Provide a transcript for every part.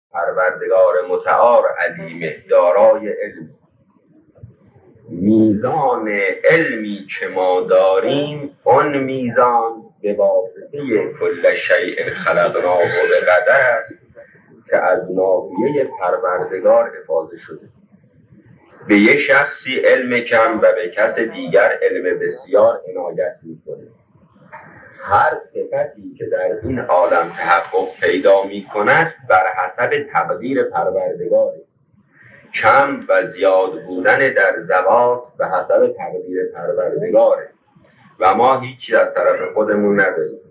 پروردگار متعال علیم دارای علم. میزان علمی که ما داریم اون میزان به واسطه کل شیء خلقناه به قدر است که از ناحیه پروردگار افاضه شده. به یه شخصی علم کم و به کس دیگر علم بسیار عنایت میکنه. هر صفتی که در این عالم تحقق پیدا میکند بر حسب تقدیر پروردگاره. کم و زیاد بودن در ذوات به حسب تقدیر پروردگاره و ما هیچی از طرف خودمون نداریم.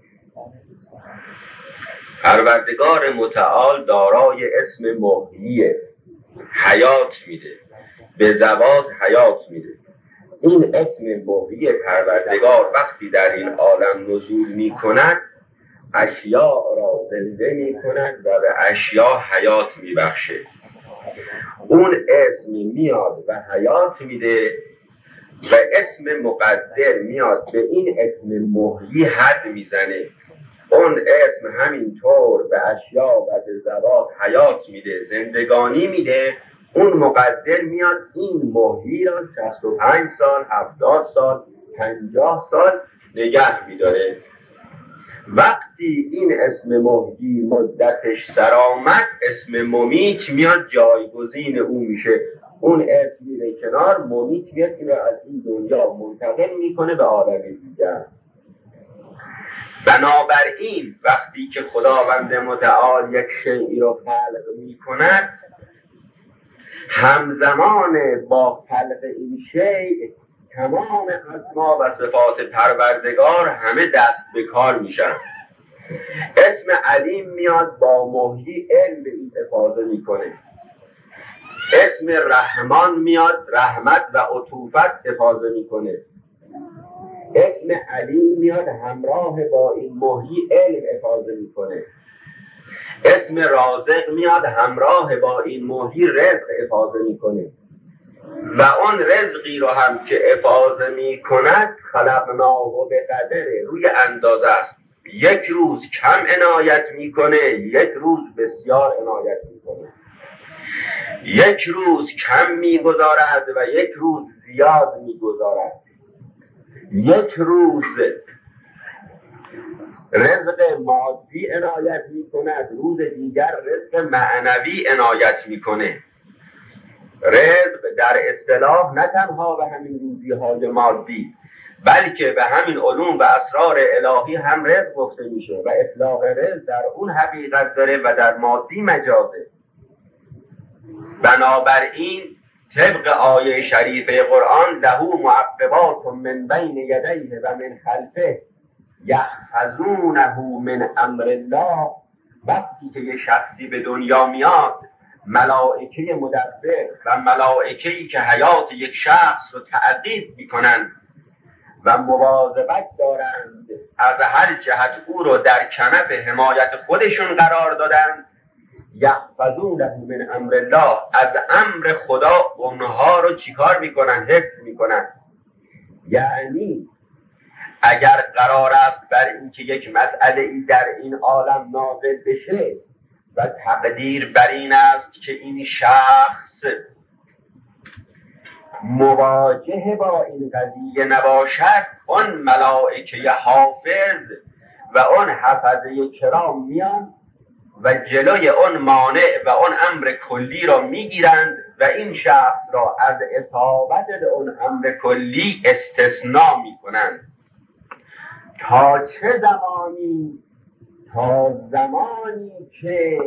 پروردگار متعال دارای اسم محییه، حیات میده، به ذوات حیات میده. این اسم محیی پروردگار وقتی در این عالم نزول میکند اشیاء را زنده میکند و به اشیاء حیات میبخشه. اون اسم میاد و حیات میده و اسم مقدر میاد به این اسم محیی حد میزنه. اون اسم همینطور به اشیاء و به ذوات حیات میده، زندگانی میده. اون مقدر میاد این محیی را 65 سال، 70 سال، 50 سال نگه میداره. وقتی این اسم محیی مدتش سر آمد اسم ممیت میاد جایگزین او میشه. اون اسم میره کنار، ممیت میاد این را از این دنیا منتقل میکنه به عالم دیگر. بنابراین وقتی که خداوند متعال یک شیئی رو خلق میکند همزمان با خلق این شیء تمام اسما و صفات پروردگار همه دست به کار میشن. اسم علیم میاد با محیی علم به این افاضه میکنه. اسم رحمان میاد رحمت و عطوفت افاضه میکنه. اسم علیم میاد همراه با این محیی علم افاضه میکنه. اسم رازق میاد همراه با این محیی رزق افاضه میکنه. و اون رزقی رو هم که افاضه میکند خلقناه به قدره، روی اندازه است. یک روز کم عنایت میکنه، یک روز بسیار عنایت میکنه. یک روز کم میگذارد و یک روز زیاد میگذارد. یک روز رزق مادی عنایت میکند، روز دیگر رزق معنوی عنایت میکنه. رزق در اصطلاح نه تنها به همین روزی‌های مادی بلکه به همین علوم و اسرار الهی هم رزق گفته میشه و اطلاق رزق در اون حقیقت داره و در مادی مجازه. بنابراین طبق آیه شریفه قرآن له معقبات من بین یدیه و من خلفه یحفظونه من امر الله. وقتی که یه شخصی به دنیا میاد ملائکه مدبر و ملائکه‌ای که حیات یک شخص رو تعقیب میکنند و مواظبت دارند از هر جهت او رو در کنف حمایت خودشون قرار دادند. یحفظونه من امر الله، از امر خدا اونها رو چیکار میکنن؟ حفظ میکنن. یعنی اگر قرار است بر اینکه یک مسئله ای در این عالم نازل بشه و تقدیر بر این است که این شخص مواجه با این قضیه نباشد، اون ملائکه حافظ و اون حفظه کرام میان و جلوی اون مانع و اون امر کلی را میگیرند و این شخص را از اصابت به اون امر کلی استثناء میکنند. تا چه زمانی؟ تا زمانی که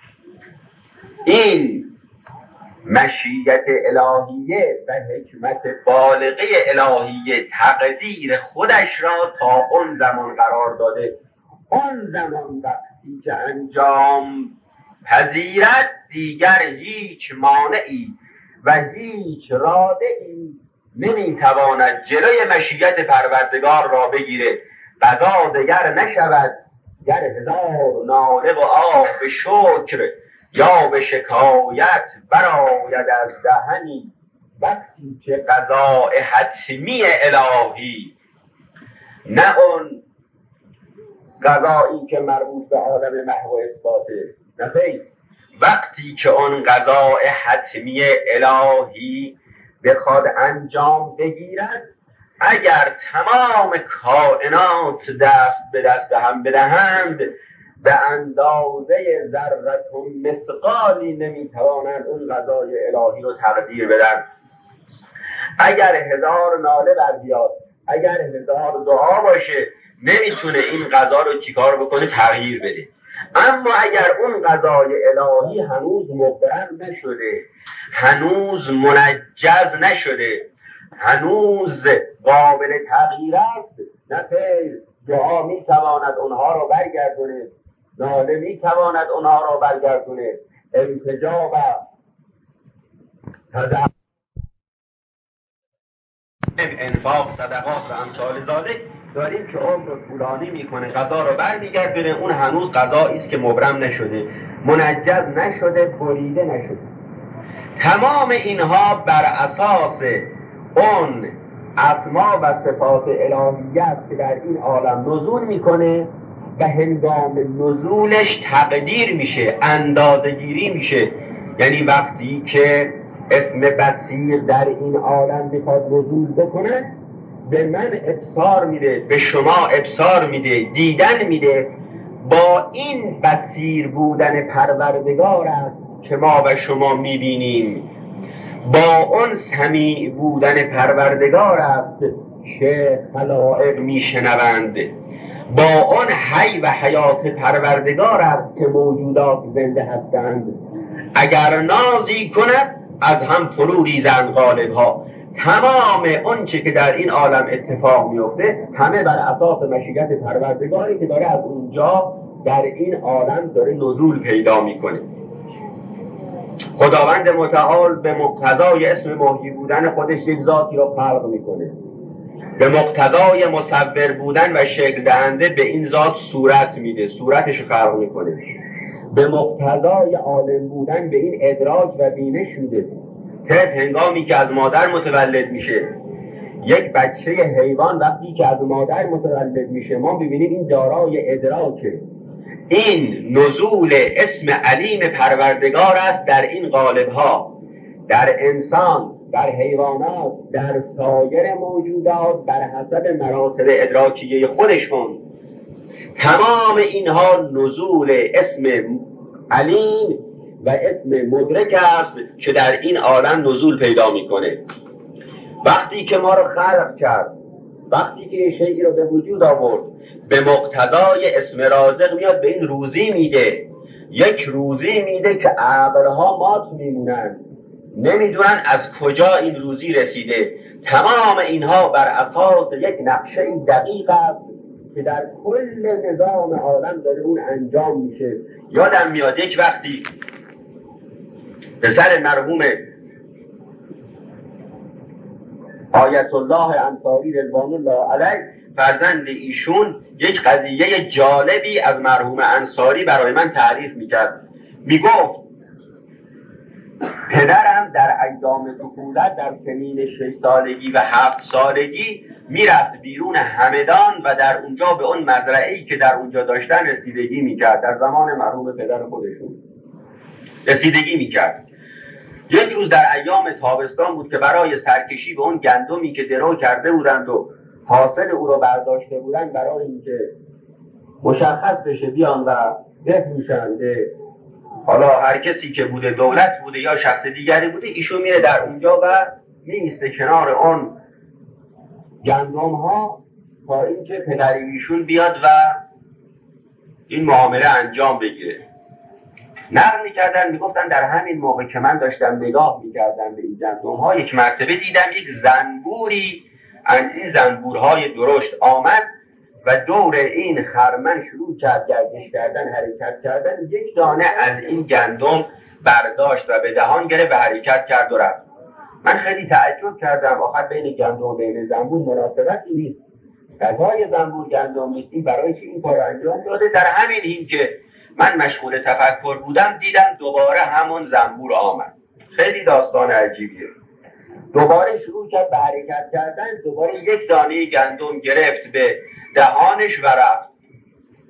این مشیت الهیه و حکمت بالغه الهیه تقدیر خودش را تا اون زمان قرار داده. اون زمان وقتی که انجام پذیرد دیگر هیچ مانعی و هیچ رادعی نمیتواند جلوی مشیت پروردگار را بگیره. قضا دگر نشود گر هزار ناله و آه شکر یا به شکایت برآید از دهنی وقتی که قضاء حتمی الهی، نه اون قضایی که مربوط به عالم محو اثباته، نه خیر، وقتی که اون قضاء حتمی الهی بخواد انجام بگیرد، اگر تمام کائنات دست به دست هم بدهند، به اندازه ذره مثقالی نمیتوانند اون قضای الهی رو تقدیر بدن. اگر 1000 ناله بربیاد، اگر 1000 دعا باشه، نمیتونه این قضا رو چیکار بکنه؟ تغییر بده. اما اگر اون قضای الهی هنوز مبرم نشده، هنوز منجز نشده، هنوز قابل تغییر است، نه خیر، دعا میتواند اونها رو برگردونه، ناله میتواند اونها رو برگردونه، التجا و انفاق، صدقات و امثال ذالک داریم که عمر رو طولانی میکنه، قضا رو برمیگردونه. اون هنوز قضایی است که مبرم نشده، منجز نشده، بریده نشده. تمام اینها بر اساس اون اسما و صفات الهیه است که در این عالم نزول میکنه و هنگام نزولش تقدیر میشه، اندازه‌گیری میشه. یعنی وقتی که اسم بصیر در این عالم بخواد نزول بکنه، به من ابصار میده، به شما ابصار میده، دیدن میده. با این بصیر بودن پروردگار است که ما و شما میبینیم، با اون سمیع بودن پروردگار است که خلائق میشنوند، با اون حی و حیات پروردگار است که موجودات زنده هستند. اگر نازی کند از هم فرو ریزند غالبها. تمام اون چه که در این عالم اتفاق میفته همه بر اساس مشیت پروردگاری که داره از اونجا در این عالم داره نزول پیدا میکنه. خداوند متعال به مقتضای اسم محیی بودن خودش یک ذاتی رو خلق میکنه، به مقتضای مصور بودن و شکل دهنده به این ذات صورت میده، صورتش رو خلق میکنه. به مقتضای عالم بودن به این ادراک و بینش میده. طفل هنگامی که از مادر متولد میشه، یک بچه حیوان وقتی که از مادر متولد میشه، ما ببینیم این دارای ادراکه. این نزول اسم علیم پروردگار است در این قالب‌ها، در انسان، در حیوانات، در سایر موجودات، بر حسب مراتب ادراکیه خودشون. تمام اینها نزول اسم علیم و اسم مدرک است که در این عالم نزول پیدا میکنه. وقتی که ما رو خلق کرد، وقتی که شیئی رو به وجود آورد، به مقتضای اسم رازق میاد به این روزی میده. یک روزی میده که ابرها مات میمونن، نمیدونن از کجا این روزی رسیده. تمام اینها بر اساس یک نقشه دقیق است که در کل نظام عالم داره اون انجام میشه. یادم میاد یک وقتی پسر مرحوم آیت الله انصاری رضوان الله علیه، فرزند ایشون، یک قضیه جالبی از مرحوم انصاری برای من تعریف میکرد. میگفت پدرم در ایام طفولت، در سنین 6 سالگی و 7 سالگی میرفت بیرون همدان و در اونجا به اون مزرعه‌ای که در اونجا داشتن رسیدگی میکرد. در زمان مرحوم پدر خودشون رسیدگی میکرد. یک روز در ایام تابستان بود که برای سرکشی به اون گندمی که درو کرده بودند و حاصل او رو برداشته بودند، برای اینکه مشخص بشه بیان و بفروشند، حالا هر کسی که بوده، دولت بوده یا شخص دیگری بوده، ایشون میره در اونجا و میسته کنار اون گندم ها تا اینکه پدر ایشون بیاد و این معامله انجام بگیره. نقل میکردن، میگفتن در همین موقع که من داشتم نگاه میکردم به این گندم ها، یک مرتبه دیدم یک زنبوری از این زنبورهای درشت آمد و دور این خرمن شروع کرد گردش کردن، حرکت کردن. یک دانه از این گندم برداشت و به دهان گرفت و حرکت کرد و رفت. من خیلی تعجب کردم، آخر بین گندم و بین زنبور مناسبتی نیست، غذای زنبور گندم نیست، این برای چی این کار انجام داده؟ در همین این که من مشغول تفکر بودم دیدم دوباره همون زنبور آمد. خیلی داستان عجیبیه. دوباره شروع کرد به حرکت کردن، دوباره یک دانه گندم گرفت به دهانش و رفت.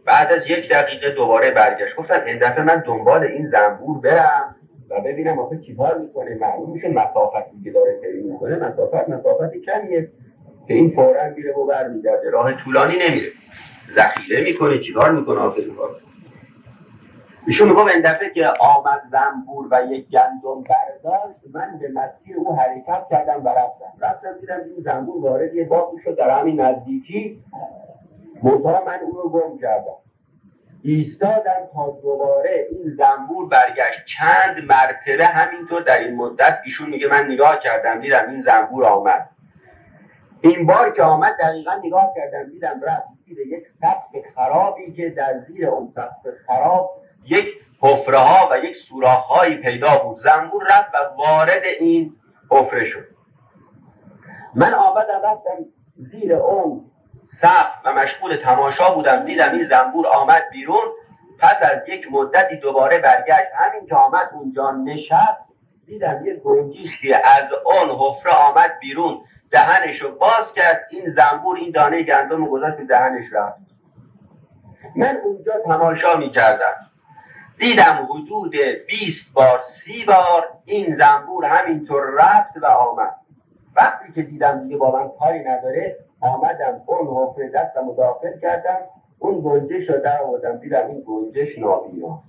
بعد از 1 دقیقه دوباره برگشت. گفتم این دفعه من دنبال این زنبور برم و ببینم آخه چیکار میکنه. معلوم میشه مسافتی که داره طی میکنه مسافت کمیه که این فوراً میره و برمیگرده، راه طولانی نمیره، ذخیره میکنه، چیکار میکنه آخه کار. ایشون میگم این دفعه که آمد زنبور و یک گندم برداشت، من به مسیر او حرکت کردم و رفتم دیدم این زنبور وارد یه باغی شد در همین نزدیکی. منتها من او رو گم کردم. ایستادم تا دوباره این زنبور برگشت. چند مرتبه همینطور در این مدت ایشون میگه من نگاه کردم دیدم این زنبور آمد. این بار که آمد دقیقا نگاه کردم دیدم رفت زیر یک سقف خرابی که در زیر اون سقف خراب یک حفره ها و یک سوراخ هایی پیدا بود. زنبور رفت و وارد این حفره شد. من آمدم رفتم زیر اون سقف و مشغول تماشا بودم. دیدم این زنبور آمد بیرون. پس از یک مدتی دوباره برگشت. همین که آمد اونجا نشست دیدم یک گنجشکی از اون حفره آمد بیرون، دهنشو باز کرد. این زنبور این دانه گندم گذاشت به دهنش رفت. من اونجا تماشا می‌کردم. دیدم حدود 20 بار 30 بار این زنبور همینطور رفت و آمد. وقتی که دیدم دیگه با من کاری نداره آمدم اون حفره دستم رو داخل کردم، اون گنجش رو در آوردم. دیدم این گنجش نابینا.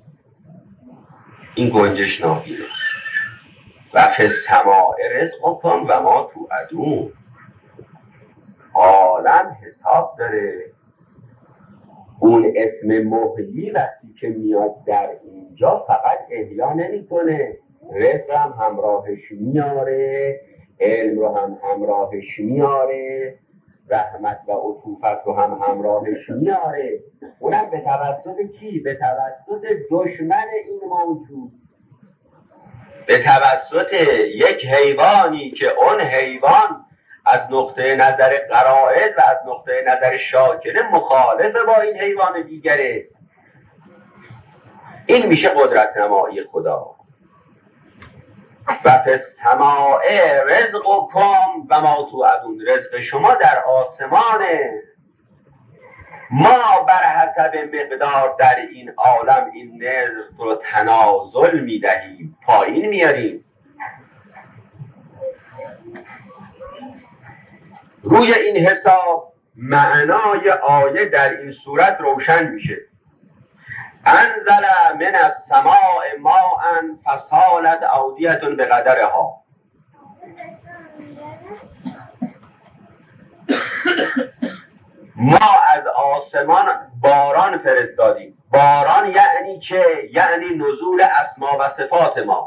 و فی السماء رزقکم و ما توعدون. عالم حساب داره. اون اسم محیی وقتی که میاد در اینجا فقط احیا نمیکنه، رزق هم همراهش میاره، علم رو هم همراهش میاره، رحمت و عطوفت رو هم همراهش میاره. اونم به توسط کی؟ به توسط دشمن این موجود، به توسط یک حیوانی که اون حیوان از نقطه نظر قرائد و از نقطه نظر شاکره مخالف با این حیوان دیگره. این میشه قدرت نمایی خدا. و فی السماء رزقکم و ما توعدون. رزق شما در آسمانه. ما بر حسب مقدار در این عالم این رزق رو تنازل میدهیم، پایین میاریم. روی این حساب معنای آیه در این صورت روشن میشه. انزل من السماء ماء فسالت اودیة بقدرها. ما از آسمان باران فرستادیم. باران یعنی چه؟ یعنی نزول اسما و صفات ما.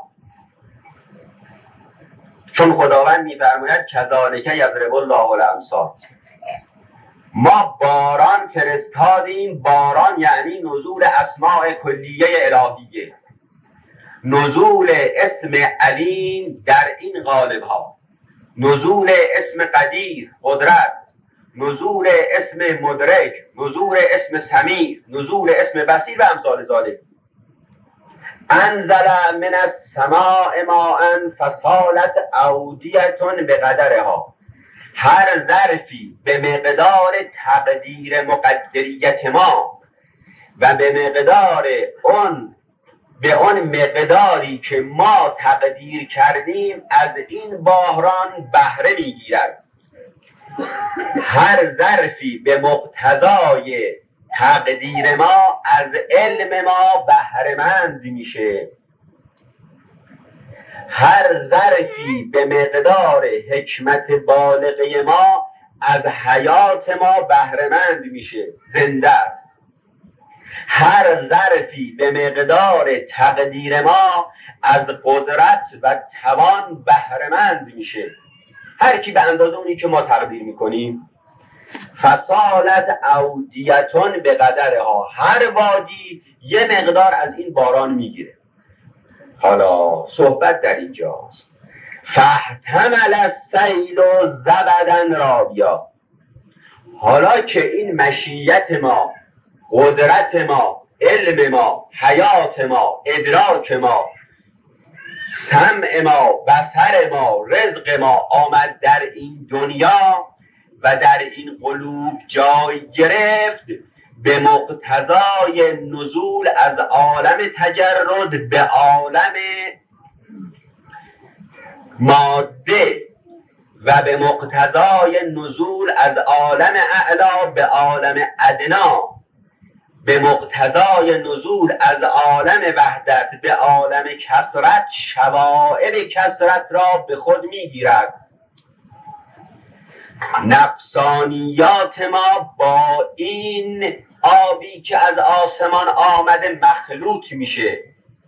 چون خداوند می‌فرماید کذالک یضرب الله الامثال. ما باران فرستادیم. باران یعنی نزول اسماء کلیه الهیه، نزول اسم علیم در این قالب ها، نزول اسم قدیر قدرت، نزول اسم مدرک، نزول اسم سمیع، نزول اسم بصیر و امثال ذالک. انزل من السماء ماء فسالت اودیة بقدرها. هر ظرفی به مقدار تقدیر مقدریت ما و به مقدار به اون مقداری که ما تقدیر کردیم از این بحران بهره میگیرد. هر ظرفی به مقتضای تقدیر ما از علم ما بهره‌مند میشه. هر ظرفی به مقدار حکمت بالغه ما از حیات ما بهره‌مند میشه، زنده است. هر ظرفی به مقدار تقدیر ما از قدرت و توان بهره‌مند میشه. هر کی به اندازه اونی که ما تقدیر میکنیم. فسالت اودیتون به قدرها. هر وادی یه مقدار از این باران میگیره. حالا صحبت در اینجاست. فاحتمل السیل زبدا رابیا. حالا که این مشیت ما، قدرت ما، علم ما، حیات ما، ادراک ما، سمع ما، بصر ما، رزق ما آمد در این دنیا و در این قلوب جای گرفت، به مقتضای نزول از عالم تجرد به عالم ماده و به مقتضای نزول از عالم اعلا به عالم ادنا، به مقتضای نزول از عالم وحدت به عالم کثرت شوائب کثرت را به خود میگیرد. نفسانیات ما با این آبی که از آسمان آمده مخلوط میشه،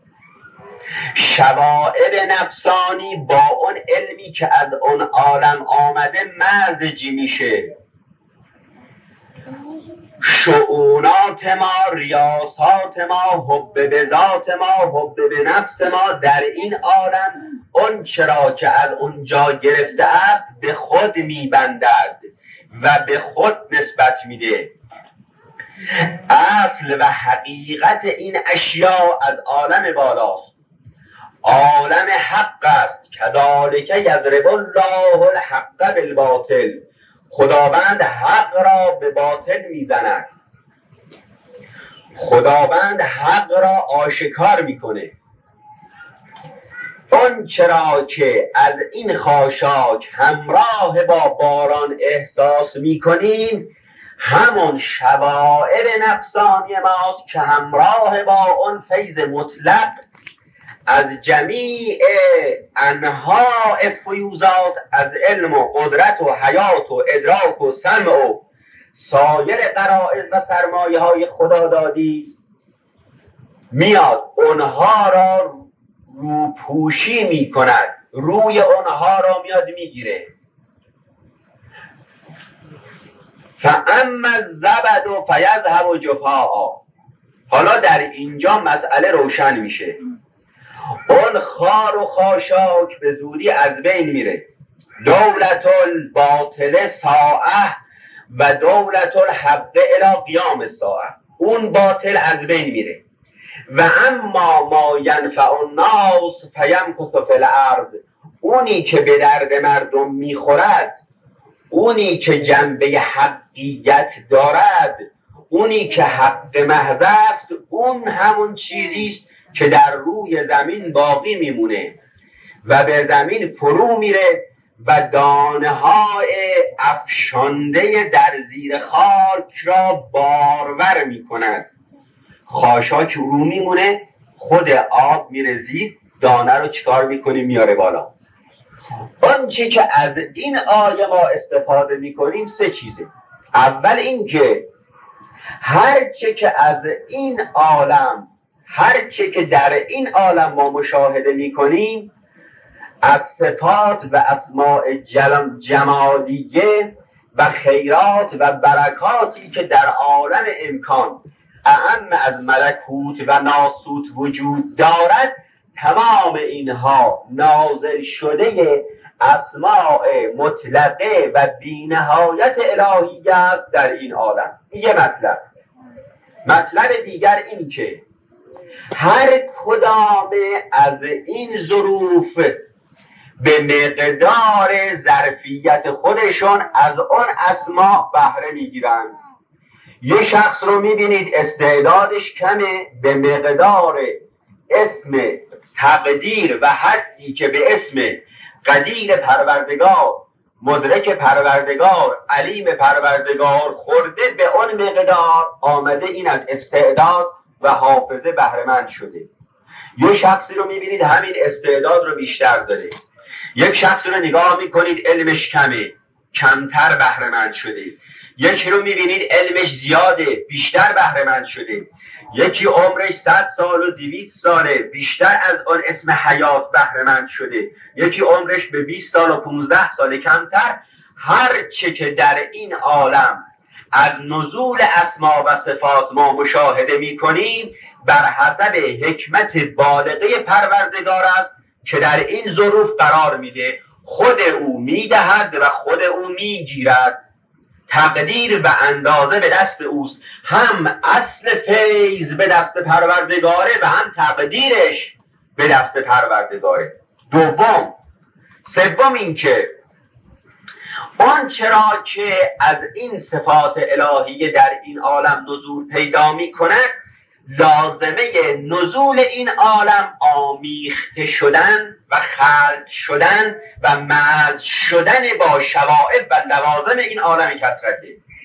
شوائب نفسانی با اون علمی که از اون عالم آمده مزج میشه. شؤونات ما، ریاست ما، حب به ذات ما، حب به نفس ما در این عالم اون چرا که از اونجا گرفته است به خود میبندد و به خود نسبت میده. اصل و حقیقت این اشیاء از عالم بالاست، عالم حق است. کذالک یضرب الله الحق بالباطل، خداوند حق را به باطل میزند، خداوند حق را آشکار میکنه. اون چرا که از این خاشاک همراه با باران احساس میکنیم همون شوائب نفسانی ماست که همراه با اون فیض مطلق از جمیع انواع فیوزات، از علم و قدرت و حیات و ادراک و سمع و سایر غرائز و سرمایه های خدادادی میاد، اونها را روپوشی می کند، روی اونها را میاد میگیره. فاما الزبد فیذهب جفاء. حالا در اینجا مسئله روشن میشه. اون خار و خاشاک به زودی از بین میره. دولت الباطل ساعه و دولت الحق الی قیام الساعه. اون باطل از بین میره و اما ما ینفع الناس فیمکث فی الارض. اونی که به درد مردم میخورد، اونی که جنبه حقیقت دارد، اونی که حق محض است، اون همون چیزیست که در روی زمین باقی میمونه و به زمین فرو میره و دانه های افشانده در زیر خاک را بارور میکند. خاشاک رو میمونه، خود آب میره زیر، دانه رو چیکار میکنیم؟ میاره بالا. آنچه که از این آیه ما استفاده میکنیم سه چیزه. اول این که هر چه که از این عالم، هر چه که در این عالم ما مشاهده میکنیم از صفات و اسماء جمالیه و خیرات و برکاتی که در عالم امکان اعم از ملکوت و ناسوت وجود دارد، تمام اینها نازل شده اسماء مطلقه و بی‌نهایت الهی است در این عالم. یه مطلب دیگر این که هر کدام از این ظروف به مقدار ظرفیت خودشون از اون اسما بهره میگیرند. یه شخص رو میبینید استعدادش کمه، به مقدار اسم تقدیر و حدی که به اسم قدیر پروردگار، مدرک پروردگار، علیم پروردگار خورده، به اون مقدار آمده این از استعداد و حافظه بهره‌مند شده. یه شخصی رو میبینید همین استعداد رو بیشتر داره. یک شخص رو نگاه میکنید علمش کمه، کمتر بهره‌مند شده. یکی رو میبینید علمش زیاده، بیشتر بهره‌مند شده. یکی عمرش 100 سال و 200 ساله، بیشتر از اون اسم حیات بهره‌مند شده. یکی عمرش به 20 سال و 15 سال کمتر. هر چه که در این عالم از نزول اسما و صفات ما مشاهده میکنیم بر حسب حکمت بالغه پروردگار است که در این ظروف قرار میده. خود او میدهد و خود او میگیرد. تقدیر و اندازه به دست اوست. هم اصل فیض به دست پروردگاره و هم تقدیرش به دست پروردگاره. سوم این که آن چرا که از این صفات الهیه در این عالم نزول پیدا می کند، لازمه نزول این عالم آمیخته شدن و خلق شدن و مزج شدن با شوائب و لوازم این عالم کثرته،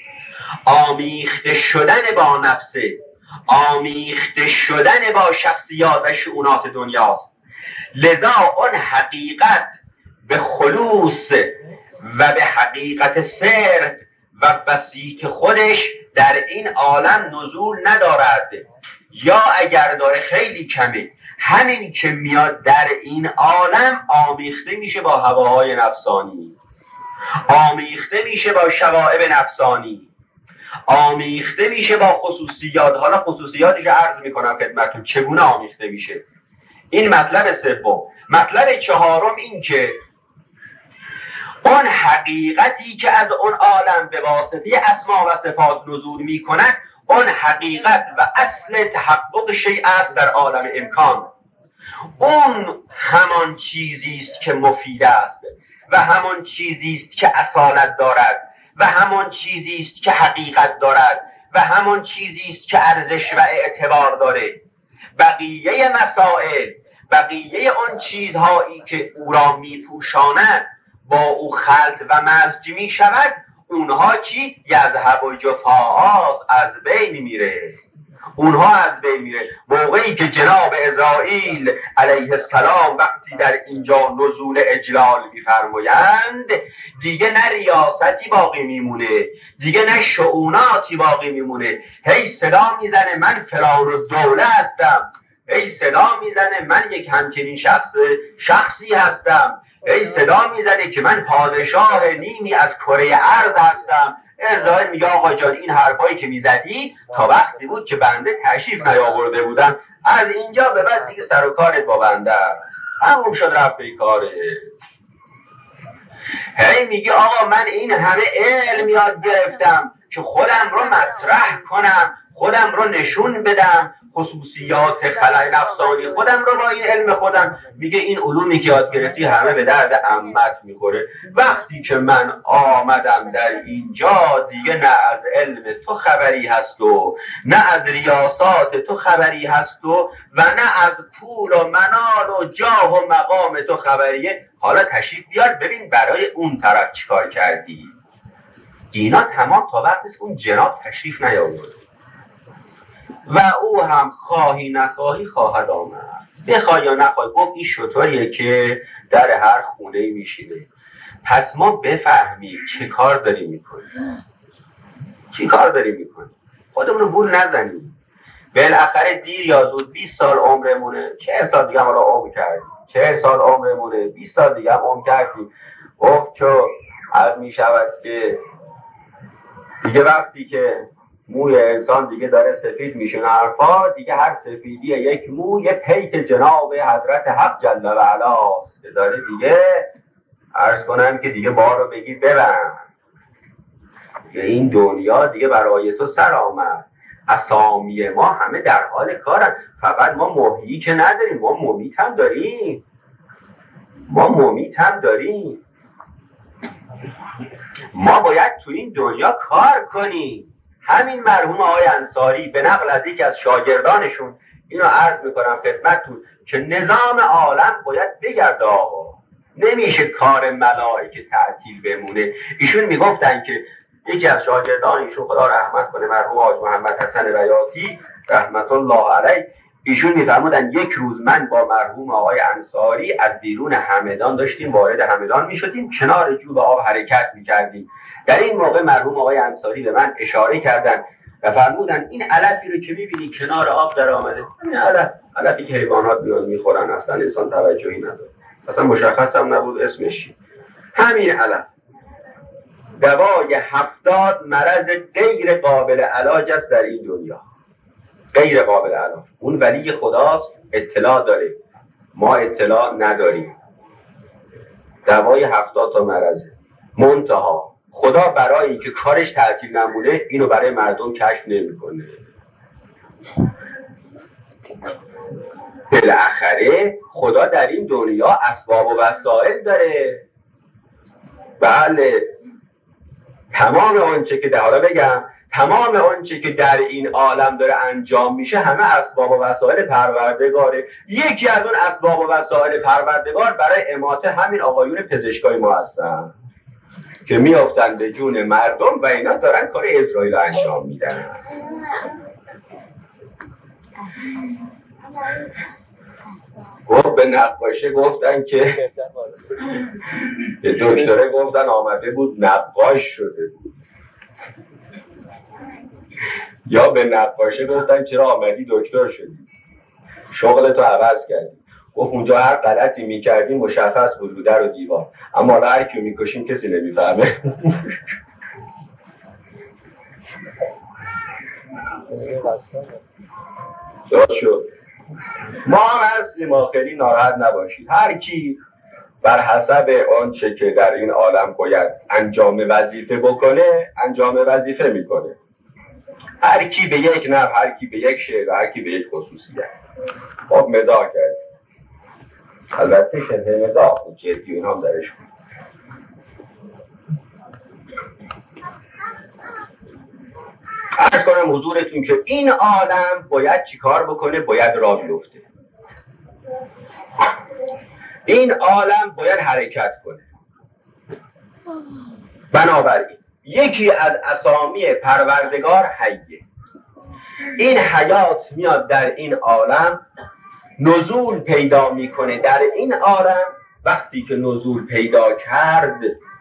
آمیخته شدن با نفسه، آمیخته شدن با شخصیات و شؤونات دنیاست. لذا آن حقیقت به خلوص و به حقیقت صرف و بسیط خودش در این عالم نزول ندارد، یا اگر داره خیلی کمه. همین که میاد در این عالم آمیخته میشه با هواهای نفسانی، آمیخته میشه با شوائب نفسانی، آمیخته میشه با خصوصیات. حالا خصوصیاتش عرض میکنم خدمتتون چگونه آمیخته میشه. این مطلب سوم. مطلب چهارم این که اون حقیقتی که از اون عالم به واسطه اسما و صفات نزول میکند، اون حقیقت و اصل تحقق شیء است در عالم امکان. اون همان چیزی است که مفید است و همان چیزی است که اصالت دارد و همان چیزی است که حقیقت دارد و همان چیزی است که ارزش و اعتبار داره. بقیه مسائل، بقیه اون چیزهایی که او را میپوشاند با او خلط و مزج می شود، اونها چی؟ یذهب و جفاءات، از بین میره. اونها از بین میره. موقعی که جناب عزرائیل علیه السلام وقتی در اینجا نزول اجلال میفرمایند، دیگه نه ریاستی باقی میمونه، دیگه نه شؤوناتی باقی میمونه. هی صدا میزنه من فلان الدوله هستم، هی صدا میزنه من یک همچنین شخصی هستم، ای صدا میزنه که من پادشاه نیمی از کره ارض هستم. ارزای میگه آقا جان این حرفایی که میزدی تا وقتی بود که بنده تشریف نیاورده بودم، از اینجا به بعد دیگه سر و کارت با بنده همون شد رفت به کاره. هی میگه آقا من این همه علم یاد گرفتم که خودم رو مطرح کنم، خودم رو نشون بدم، خصوصیات خلای نفسانی خودم رو با این علم خودم. میگه این علومی که یاد گرفتی همه به درد عمت میخوره. وقتی که من آمدم در اینجا دیگه نه از علم تو خبری هست و نه از ریاسات تو خبری هست و نه از پول و منال و جاه و مقام تو خبریه. حالا تشریف بیار ببین برای اون طرف چیکار کردی. اینا تمام تا وقتی اون جناب تشریف نیاورد و او هم خواهی نخواهی خواهد آمد، بخوای یا نخوای. گفت این شطوریه که در هر خونه میشینه. پس ما بفهمیم چه کار داریم میکنیم، چی کار داریم میکنیم، خودمون رو گول نزنیم. بالاخره دیر یا زود 20 سال عمرمونه، 40 سال دیگه هم حالا عمر کردیم، 40 سال عمرمونه، 20 سال دیگه هم عمر کردیم. گفت که عرض میشود که دیگه وقتی که موی انسان دیگه داره سفید میشه حرفا، دیگه هر سفیدی یک موی پیک جناب حضرت حق جل و علا که داره دیگه عرض کنم که دیگه بار رو بگی ببند، این دنیا دیگه برای تو سر آمد. اسامی ما همه در حال کارن، فقط ما محیی که نداریم، ما ممیت هم داریم، ما ممیت هم داریم. ما باید تو این دنیا کار کنیم. همین مرحوم آقای انصاری به نقل از یکی از شاگردانشون اینو عرض میکنم خدمتتون که نظام عالم باید بگرده آقا، نمیشه کار ملائکه تعطیل بمونه. ایشون میگفتن که یکی از شاگردان ایشون خدا رحمت کنه مرحوم حاج محمد حسن بیاتی رحمت الله علیه، ایشون میفرمودن یک روز من با مرحوم آقای انصاری از بیرون همدان داشتیم وارد همدان میشدیم، کنار جوب آب حرکت میکردیم. در این موقع مرحوم آقای انصاری به من اشاره کردن و فرمودن این علفی رو که میبینی کنار آب در آمده، این علفی که حیوانات میان میخورن، اصلا انسان توجهی نداره، اصلا مشخص هم نبود اسمش، همین علف دوای 70 مرض غیر قابل علاج است در این دنیا، غیر قابل علاج. اون ولی خداست، اطلاع داره، ما اطلاع نداریم. دوای 70 تا مرضه. منتها خدا برای اینکه کارش تعطیل نمونه اینو برای مردم کشف نمیکنه. بالاخره خدا در این دنیا اسباب و وسایل داره. بله تمام آنچه که حالا بگم تمام آنچه که در این عالم داره انجام میشه همه اسباب و وسایل پروردگاره. یکی از اون اسباب و وسایل پروردگار برای اماته همین آقایون پزشکای ما هستن که میافتن به جون مردم و اینا دارن کار اسرائیل انجام میدن. گفت به نقاشه گفتن که به دکتره گفتن آمده بود نقاش شده بود، یا به نقاشه گفتن چرا آمدی دکتر شدی، شغلتو عوض کردی. گفت اونجا هر غلطی میکردیم مشخص بود در و دیوار، اما حالا هر کیو میکشیم کسی نمیفهمه. شد ما هم هستیم آخری، ناراحت نباشید. هر کی بر حسب آنچه که در این عالم باید انجام وظیفه بکنه انجام وظیفه میکنه. هر کی به یک نفع، هر کی به یک شعر، هر کی به یک خصوصیت. خب مزاح کرد، البته شبه مزاح بود، جدی اون هم درش بود. عرض کنم حضورتون که این عالم باید چیکار بکنه؟ باید راه بیفته. این عالم باید حرکت کنه. بنابراین یکی از اسامی پروردگار حیه. این حیات میاد در این عالم نزول پیدا میکنه در این عالم. وقتی که نزول پیدا کرد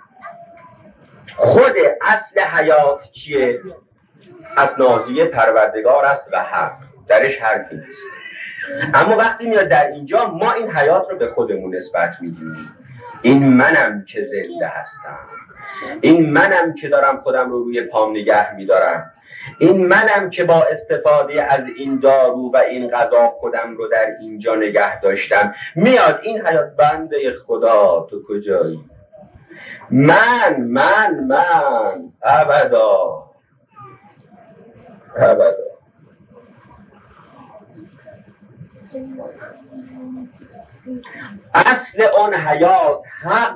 خود اصل حیات چیه؟ اسنازی پروردگار است و حق، درش حرفی نیست. اما وقتی میاد در اینجا ما این حیات رو به خودمون نسبت میدیم. این منم که زنده هستم، این منم که دارم خودم رو روی پام نگه میدارم، این منم که با استفاده از این دارو و این غذا خودم رو در اینجا نگه داشتم. میاد این حیات بنده خدا تو کجایی؟ من ابدا اصل اون حیات حق،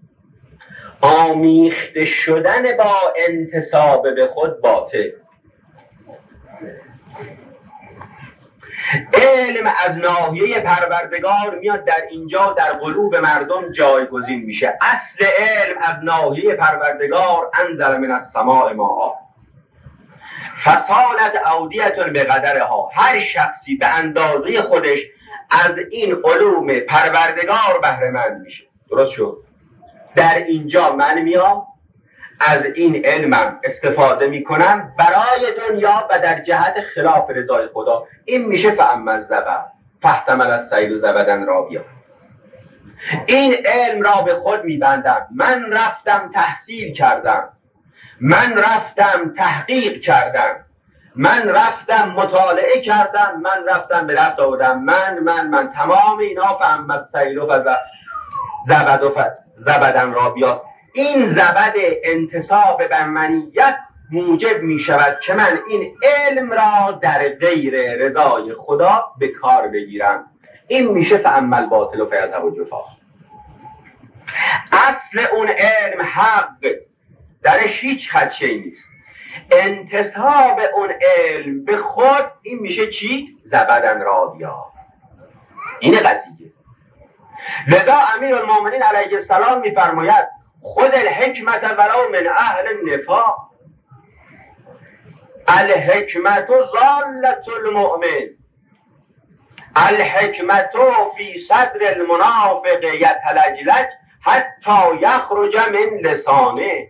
آمیخته شدن با انتساب به خود باطل. علم از ناحیه پروردگار میاد در اینجا در قلوب مردم جایگزین میشه. اصل علم از ناحیه پروردگار انزل من السماء ماء فسالت اودیة بقدرها. هر شخصی به اندازه خودش از این علوم پروردگار بهره مند میشه. درست شد؟ در اینجا من میام از این علمم استفاده میکنم برای دنیا و در جهت خلاف رضای خدا. این میشه فاما الزبد فاحتمل السیل زبدا رابیا. این علم را به خود میبندم. من رفتم تحصیل کردم، من رفتم تحقیق کردم، من رفتم مطالعه کردم، من رفتم به دست آوردم. من تمام اینا فاما السیل زبدا رابیا. این زبد انتساب به منیت موجب می شود که من این علم را در غیر رضای خدا به کار بگیرم. این میشه فاما الباطل فیذهب جفا. اصل اون علم حق، درش هیچ خدشه‌ای نیست. انتساب اون علم به خود این میشه چی؟ زبدن رابیا. این قضیه. لذا امیرالمومنین علیه السلام میفرماید خود الحکمت ولو من اهل النفاق. الحکمت ضالة المؤمن، الحکمت فی صدر المنافق یتلجلج حتی یخرج من لسانه.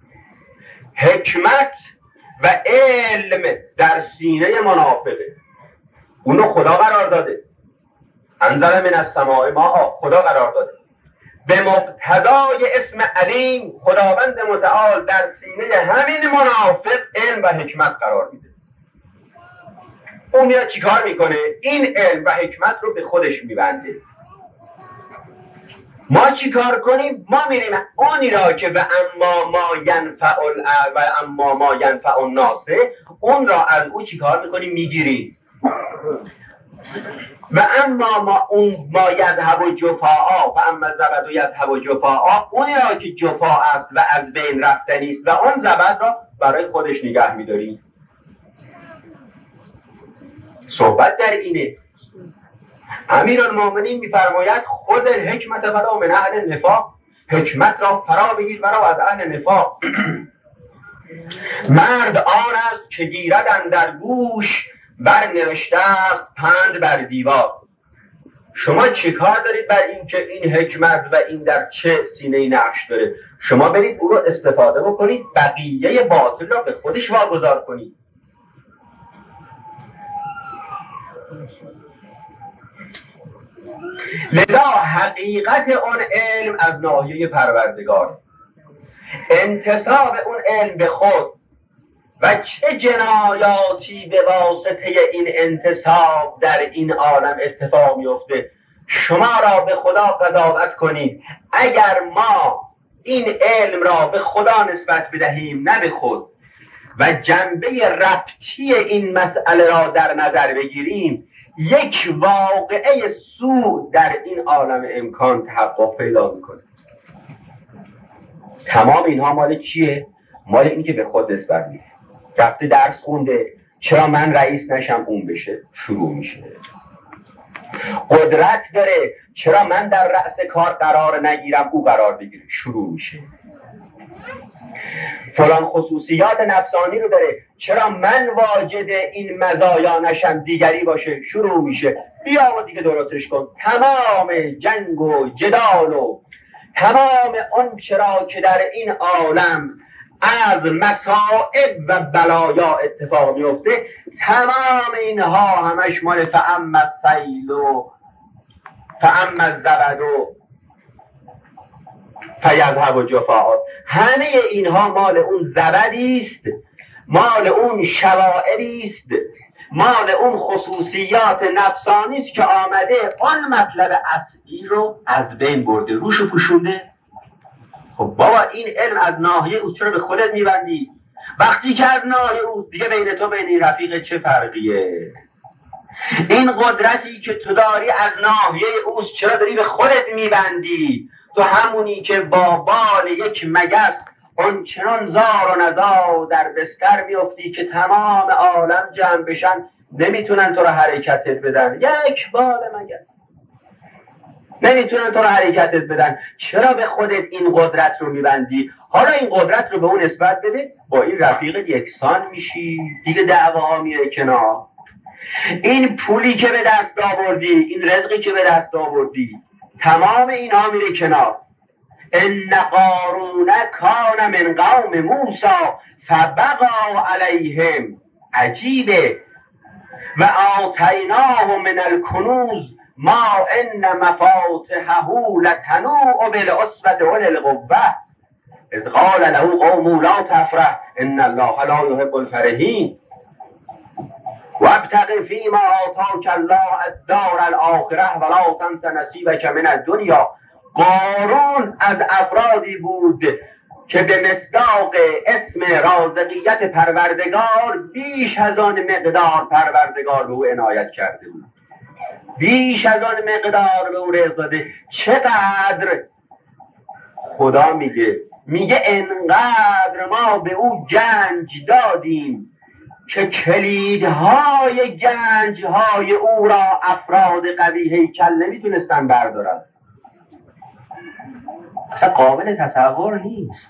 حکمت و علم در سینه منافقه. اونو خدا قرار داده. انزل من السماء ماء، خدا قرار داده. به مقتضای اسم علیم خداوند متعال در سینه همین منافق علم و حکمت قرار میده. اون میاد چیکار میکنه؟ این علم و حکمت رو به خودش میبنده. ما چیکار کنیم؟ ما میریم اونی را که و اما ما ینفع الناس، اون را از او چیکار میکنیم؟ میگیریم. و اما ما یذهب و جفاء و اما زبد و یذهب و جفاء، اونی را که جفا است و از بین رفتنی است و اون زبد را برای خودش نگه می‌داری. صحبت در اینه. امیرالمومنین می‌فرماید خذ الحکمت ولو من اهل النفاق، حکمت را فرا بگیر ولو از اهل نفاق. مرد آن است که گیرد اندر گوش، برنوشته است پند بر دیوار. شما چی کار دارید بر این که این حکمت و این در چه سینه‌ای نقش داره؟ شما برید او رو استفاده بکنید، بقیه باطل را به خودش واگذار کنید. لذا حقیقت اون علم از ناحیه پروردگار، انتساب اون علم به خود و چه جنایاتی به واسطه این انتساب در این عالم اتفاق میفته. شما را به خدا قضاوت کنید. اگر ما این علم را به خدا نسبت بدهیم نه به خود و جنبه ربطی این مسئله را در نظر بگیریم، یک واقعه سوء در این عالم امکان تحقق پیدا میکنه. تمام اینها مال چیه؟ مال این که به خود نسبت میده. رفته درس خونده، چرا من رئیس نشم اون بشه؟ شروع میشه. قدرت داره، چرا من در رأس کار قرار نگیرم او قرار بگیره؟ شروع میشه. فلان خصوصیات نفسانی رو داره، چرا من واجد این مزایا نشم دیگری باشه؟ شروع میشه. بیا و دیگه درستش کن. تمام جنگ و جدال و تمام اون چرا که در این عالم از مصائب و بلایا اتفاق میفته، تمام اینها همش مال فاما السیل و فاما الزبد و فیذهب و جفاء. همه اینها مال اون زبدی است، مال اون شوائبی است، مال اون خصوصیات نفسانی است که آمده آن مطلب اصلی رو از بین برده، روش پوشونده. خب بابا این علم از ناحیه او چرا به خودت میبندی؟ وقتی که از ناحیه او، دیگه بین تو بین این رفیق چه فرقیه؟ این قدرتی که تو داری از ناحیه اوست، چرا داری به خودت میبندی؟ تو همونی که با بال یک مگس آنچنان زار و نزار در بستر میفتی که تمام عالم جمع بشن نمیتونن تو رو حرکتت بدن. یک بال مگس نمیتونن تو رو حرکتت بدن. چرا به خودت این قدرت رو میبندی؟ حالا این قدرت رو به اون نسبت بده، با این رفیقت یکسان میشی، دیگه دعواها میره کنار. این پولی که به دست آوردی، این رزقی که به دست آوردی، تمام اینها میره کنار. ان قارون کان من قوم موسی فبغى علیهم، عجیبه. و آتیناه من الکنوز ما ان مفاتحه لتنوء بالعصبة اولي القوة اذ قال له قومه لا تفرح ان الله لا يحب الفرحين وابتغ فيما آتاك الله الدار الآخرة ولا تنس نصیبک من الدنیا. قارون از افرادی بود که به مصداق اسم رازقیت پروردگار بیش از آن مقدار پروردگار به او عنایت کرده بود، بیش از آن مقدار به او رزق داده. چقدر؟ خدا میگه انقدر ما به او گنج دادیم که کلیدهای گنجهای او را افراد قوی هیکل نمیتونستن بردارن. اصلا قابل تصور نیست،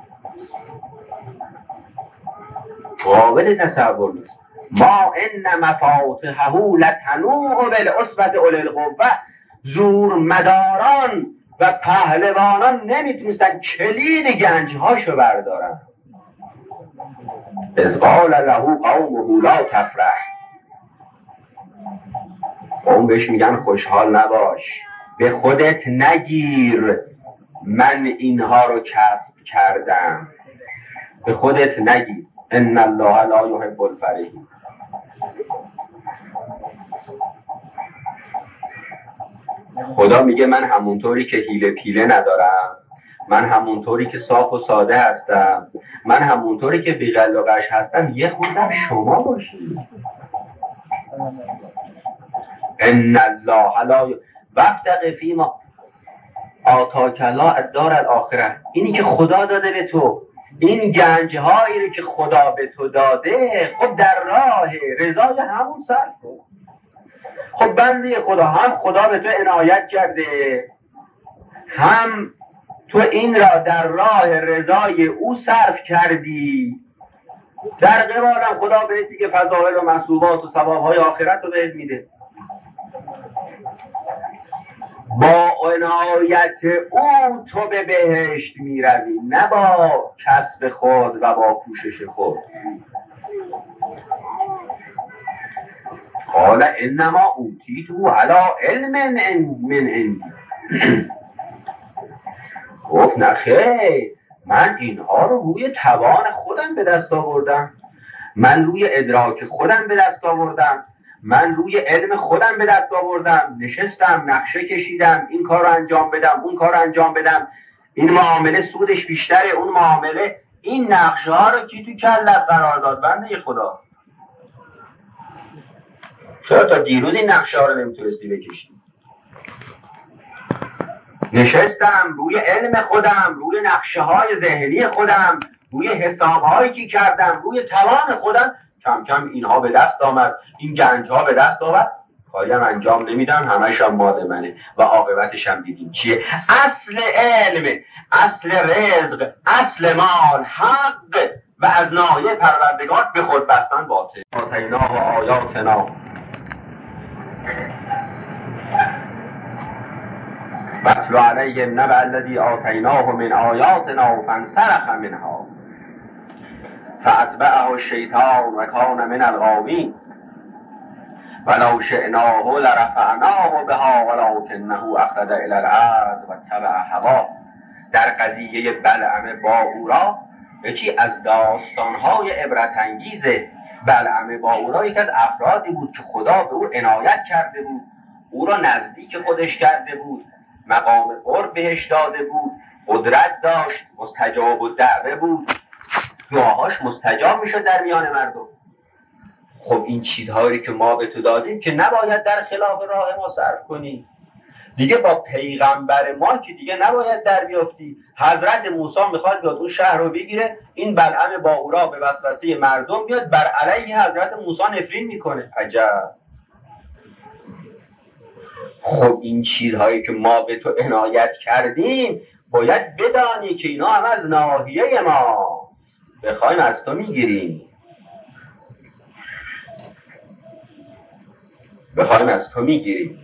قابل تصور نیست. ما ان مفاتحه لتنوء بالعصبة اولي القوة. زور مداران و پهلوانان نمیتونستن کلید گنجهاشو بردارن. اذ قال له قومه لا تفرح. اون بهش میگن خوشحال نباش، به خودت نگیر من اینها رو کسب کردم، به خودت نگیر. ان الله لا يحب الفرحین. خدا میگه من همونطوری که حیله پیله ندارم، من همونطوری که صاف و ساده هستم، من همونطوری که بیغل و غش هستم، یه خوردم شما باشید. ان الله لا وابتغ فیما آتاک الله الدار الاخره. اینی که خدا داده به تو، این گنجهایی رو که خدا به تو داده، خب در راه رضای همون صرف کن. خب بنده خدا، هم خدا به تو عنایت کرده، هم تو این را در راه رضای او صرف کردی، در قبالم خدا بهت دیگه فضائل و مسئوبات و ثوابهای آخرت رو بهت میده. با عنایت او تو به بهشت میروی، نه با کسب خود و با کوشش خود. قال انما اوتیته علی علم من عندی. گفت نه خیر، من اینها رو روی توان خودم به دست آوردم، من روی ادراک خودم به دست آوردم، من روی علم خودم به دست آوردم، نشستم نقشه کشیدم، این کار رو انجام بدم، اون کار رو انجام بدم، این معامله سودش بیشتره، اون معامله. این نقشه ها رو کی تو کلت قرار داد؟ بنده خدا. چرا تا دیروز این نقشه ها رو نمیتونستی بکشی؟ نشستم روی علم خودم، روی نقشه های ذهنی خودم، روی حساب هایی که کردم، روی توان خودم، کم کم اینها به دست آمد، این گنج ها به دست آمد، کاریم انجام نمیدم، همش هم مال منه و عاقبتش هم دیدیم چیه؟ اصل علم، اصل رزق، اصل مال حق و از ناحیه پروردگار به خود بستن باطل. آتیناه و آیاتنا وَاتْلُ عَلَیْهِمْ نَبَأَ الَّذِی آتَیْنَاهُ مِنْ آیاتنا فانسلخ منها فأتبعه الشیطان وکان من الغاوین ولو شئناه لرفعناه بها ولکنه اخلد الی الارض واتبع هواه. در قضیه بلعم باعورا یکی از داستانهای عبرت انگیز بلعم باعورا یکی از افرادی بود که خدا به او عنایت کرده بود، او را نزدیک خودش کرده بود، مقام قرب بهش داده بود، قدرت داشت، مستجاب الدعوه بود، دعاهاش مستجاب میشد در میان مردم. خب این چیزهایی که ما به تو دادیم که نباید در خلاف راه ما صرف کنی. دیگه با پیغمبر ما که دیگه نباید در بیافتی. حضرت موسی میخواد بیاد اون شهر رو بگیره، این بلعم باعورا به وسوسه مردم بیاد بر علیه حضرت موسی نفرین میکنه. عجب. خب این چیزهایی که ما به تو عنایت کردیم باید بدانی که اینا هم از ناحیه ما، بخوایم از تو میگیریم، بخوایم از تو میگیریم.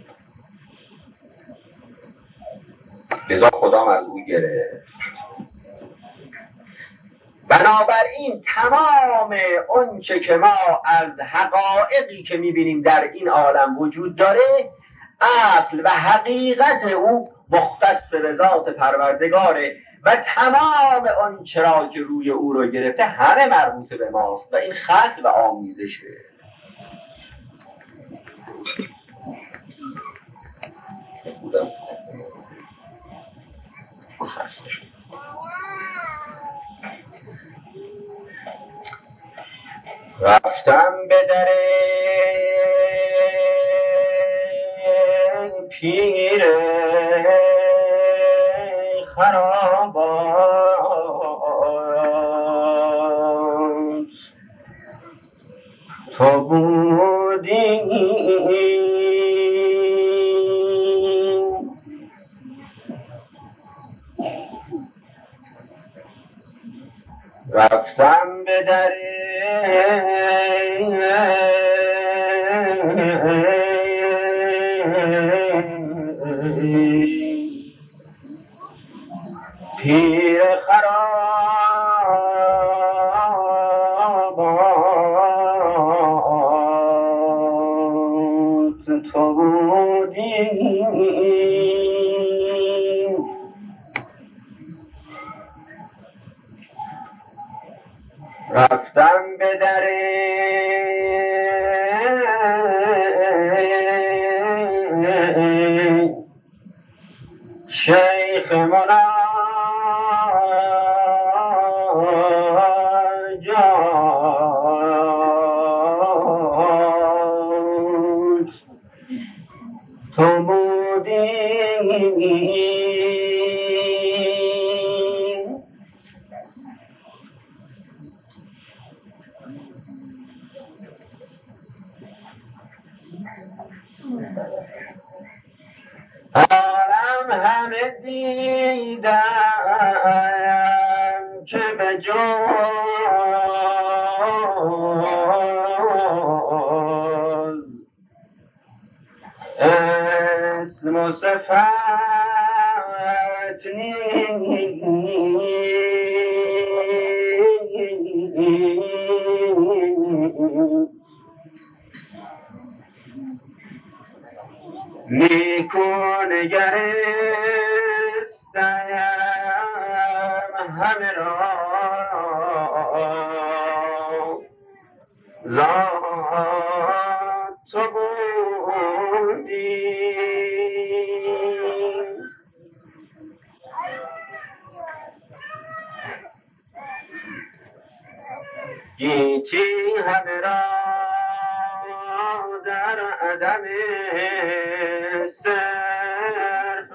لذا خدام از او گرفت. بنابراین تمام اون چه که ما از حقایقی که میبینیم در این عالم وجود داره، اصل و حقیقت او مختص به ذات پروردگاره و تمام اون چرا که روی او رو گرفته همه مربوط به ماست و این خلق و آمیزشه. رفتم به در پیر خرابات، تو بودی رفتم به در پیر خرابات، تو بودی رفتم به در شیخ مناجات، عالم همه دیدم که به جز اسم و صفت نیکو نگرستم همه را ذات تو بودی گیتی همه را در عدم صرف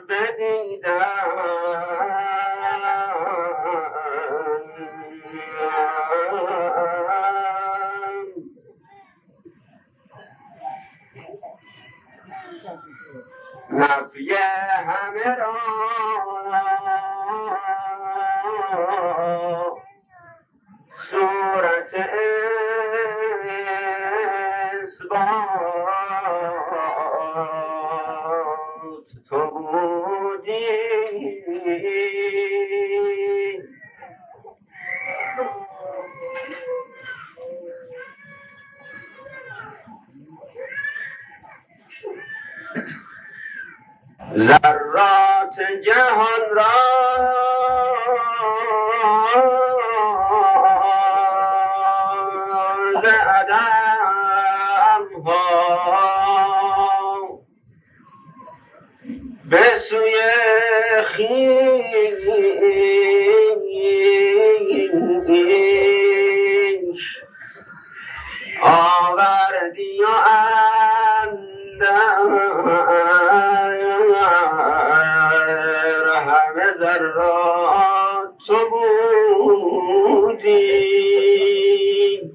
بدیدم نفی همه را صورت اثبات تو بودی ذرات جهان را ز عدم ها به سوی خویش آوردی و اندر همه ذرات تو بودی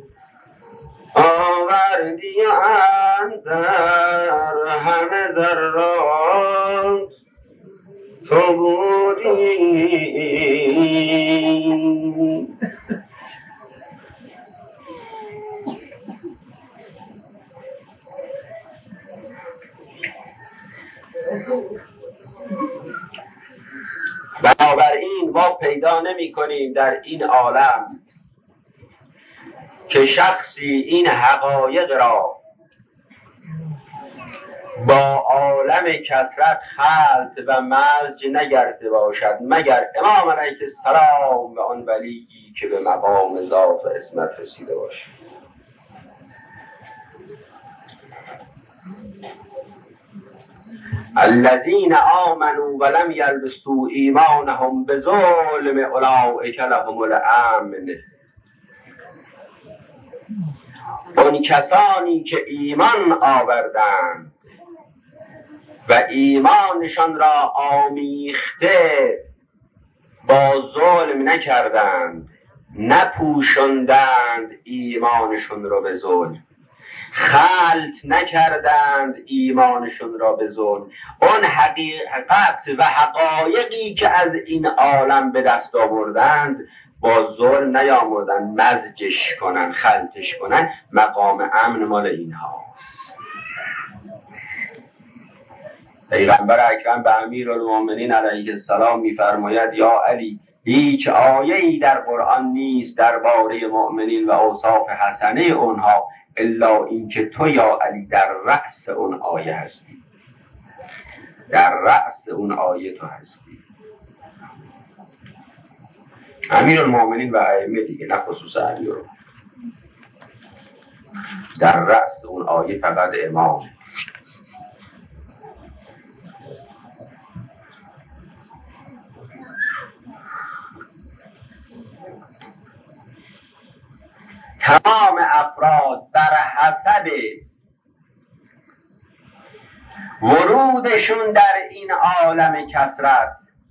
آوردی و اندر همه ذرات تو بودی بنابراین ما پیدا نمی کنیم در این عالم که شخصی این حقایق را با عالم کثرت خلط و مرج نگرفته باشد مگر امام علیه السلام و آن ولیی که به مقام ذات و عصمت رسیده باشد. الذين آمنوا ولم يلبسوا ایمانهم بظلم اولئک لهم الامن. اون کسانی که ایمان آوردند و ایمانشان را آمیخته با ظلم نکردند نپوشاندند ایمانشون را به ظلم خلط نکردند ایمانشون را به ظلم اون حقیقت و حقایقی که از این عالم به دست آوردند با ظلم نیامدن مزجش کنن خلطش کنن مقام امن مال اینها. پیغمبر اکرم به امیرالمومنین علیه السلام میفرماید یا علی هیچ آیه‌ای در قرآن نیست درباره مؤمنین و اوصاف حسنه اونها الا اینکه تو یا علی در رأس اون آیه هستی. در رأس اون آیه تو هستی. امیرالمومنین و ائمه دیگه نه خصوص علی رو در رأس اون آیه فقط امام. تمام افراد بر حسب ورودشون در این این عالم کثرت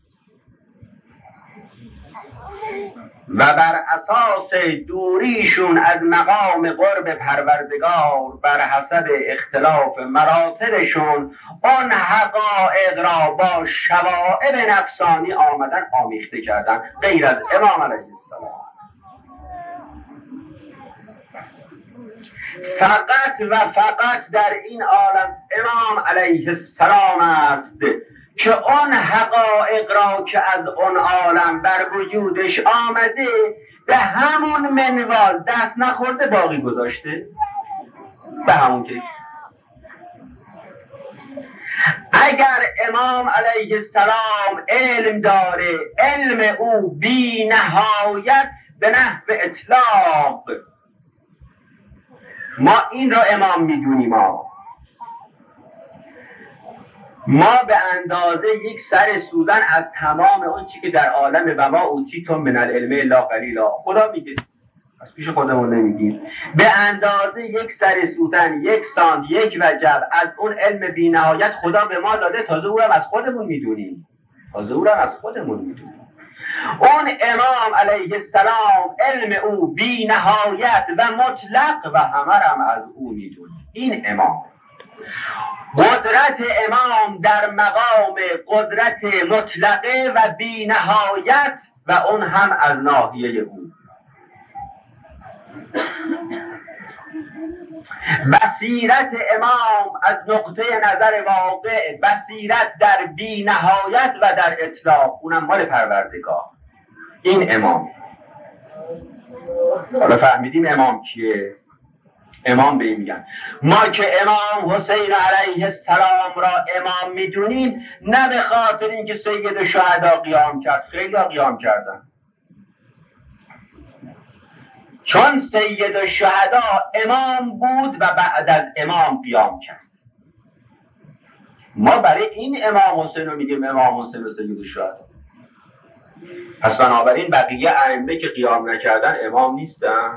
و بر اساس دوریشون از مقام قرب پروردگار بر حسب اختلاف مراتبشون آن حقایق را با شوائب نفسانی آمدن آمیخته کردن، غیر از امام علیه السلام. فقط و فقط در این عالم امام علیه السلام است که آن حقایق را که از آن عالم بر وجودش آمده به همون منوال دست نخورده باقی گذاشته، به همون که اگر امام علیه السلام علم داره، علم او بی نهایت به نحو اطلاق، ما این را امام میدونیم. ما به اندازه یک سر سوزن از تمام اون چی که در عالم و ما اوتیتم من العلم الا قلیلا، خدا میگه، از پیش خودمون نمیگیم، به اندازه یک سر سوزن، یک ساند، یک وجب از اون علم بی نهایت خدا به ما داده، تازه او را از خودمون میدونیم، اون امام علیه السلام علم او بی نهایت و مطلق و همه هم از او میدونیم. این امام، قدرت امام در مقام قدرت مطلقه و بی نهایت و اون هم از ناحیه او. بصیرت امام از نقطه نظر واقع، بصیرت در بی نهایت و در اطلاق، اونم مال پروردگار. این امام. حالا فهمیدیم امام کیه؟ امام به این میگن. ما که امام حسین علیه السلام را امام میدونیم نه به خاطر اینکه سید الشهدا قیام کرد، خیلی ها قیام کردن، چون سید الشهدا امام بود و بعد از امام قیام کرد. ما برای این امام حسین رو میگیم امام حسین و سید الشهدا. پس بنابراین بقیه ائمه که قیام نکردن امام نیستن.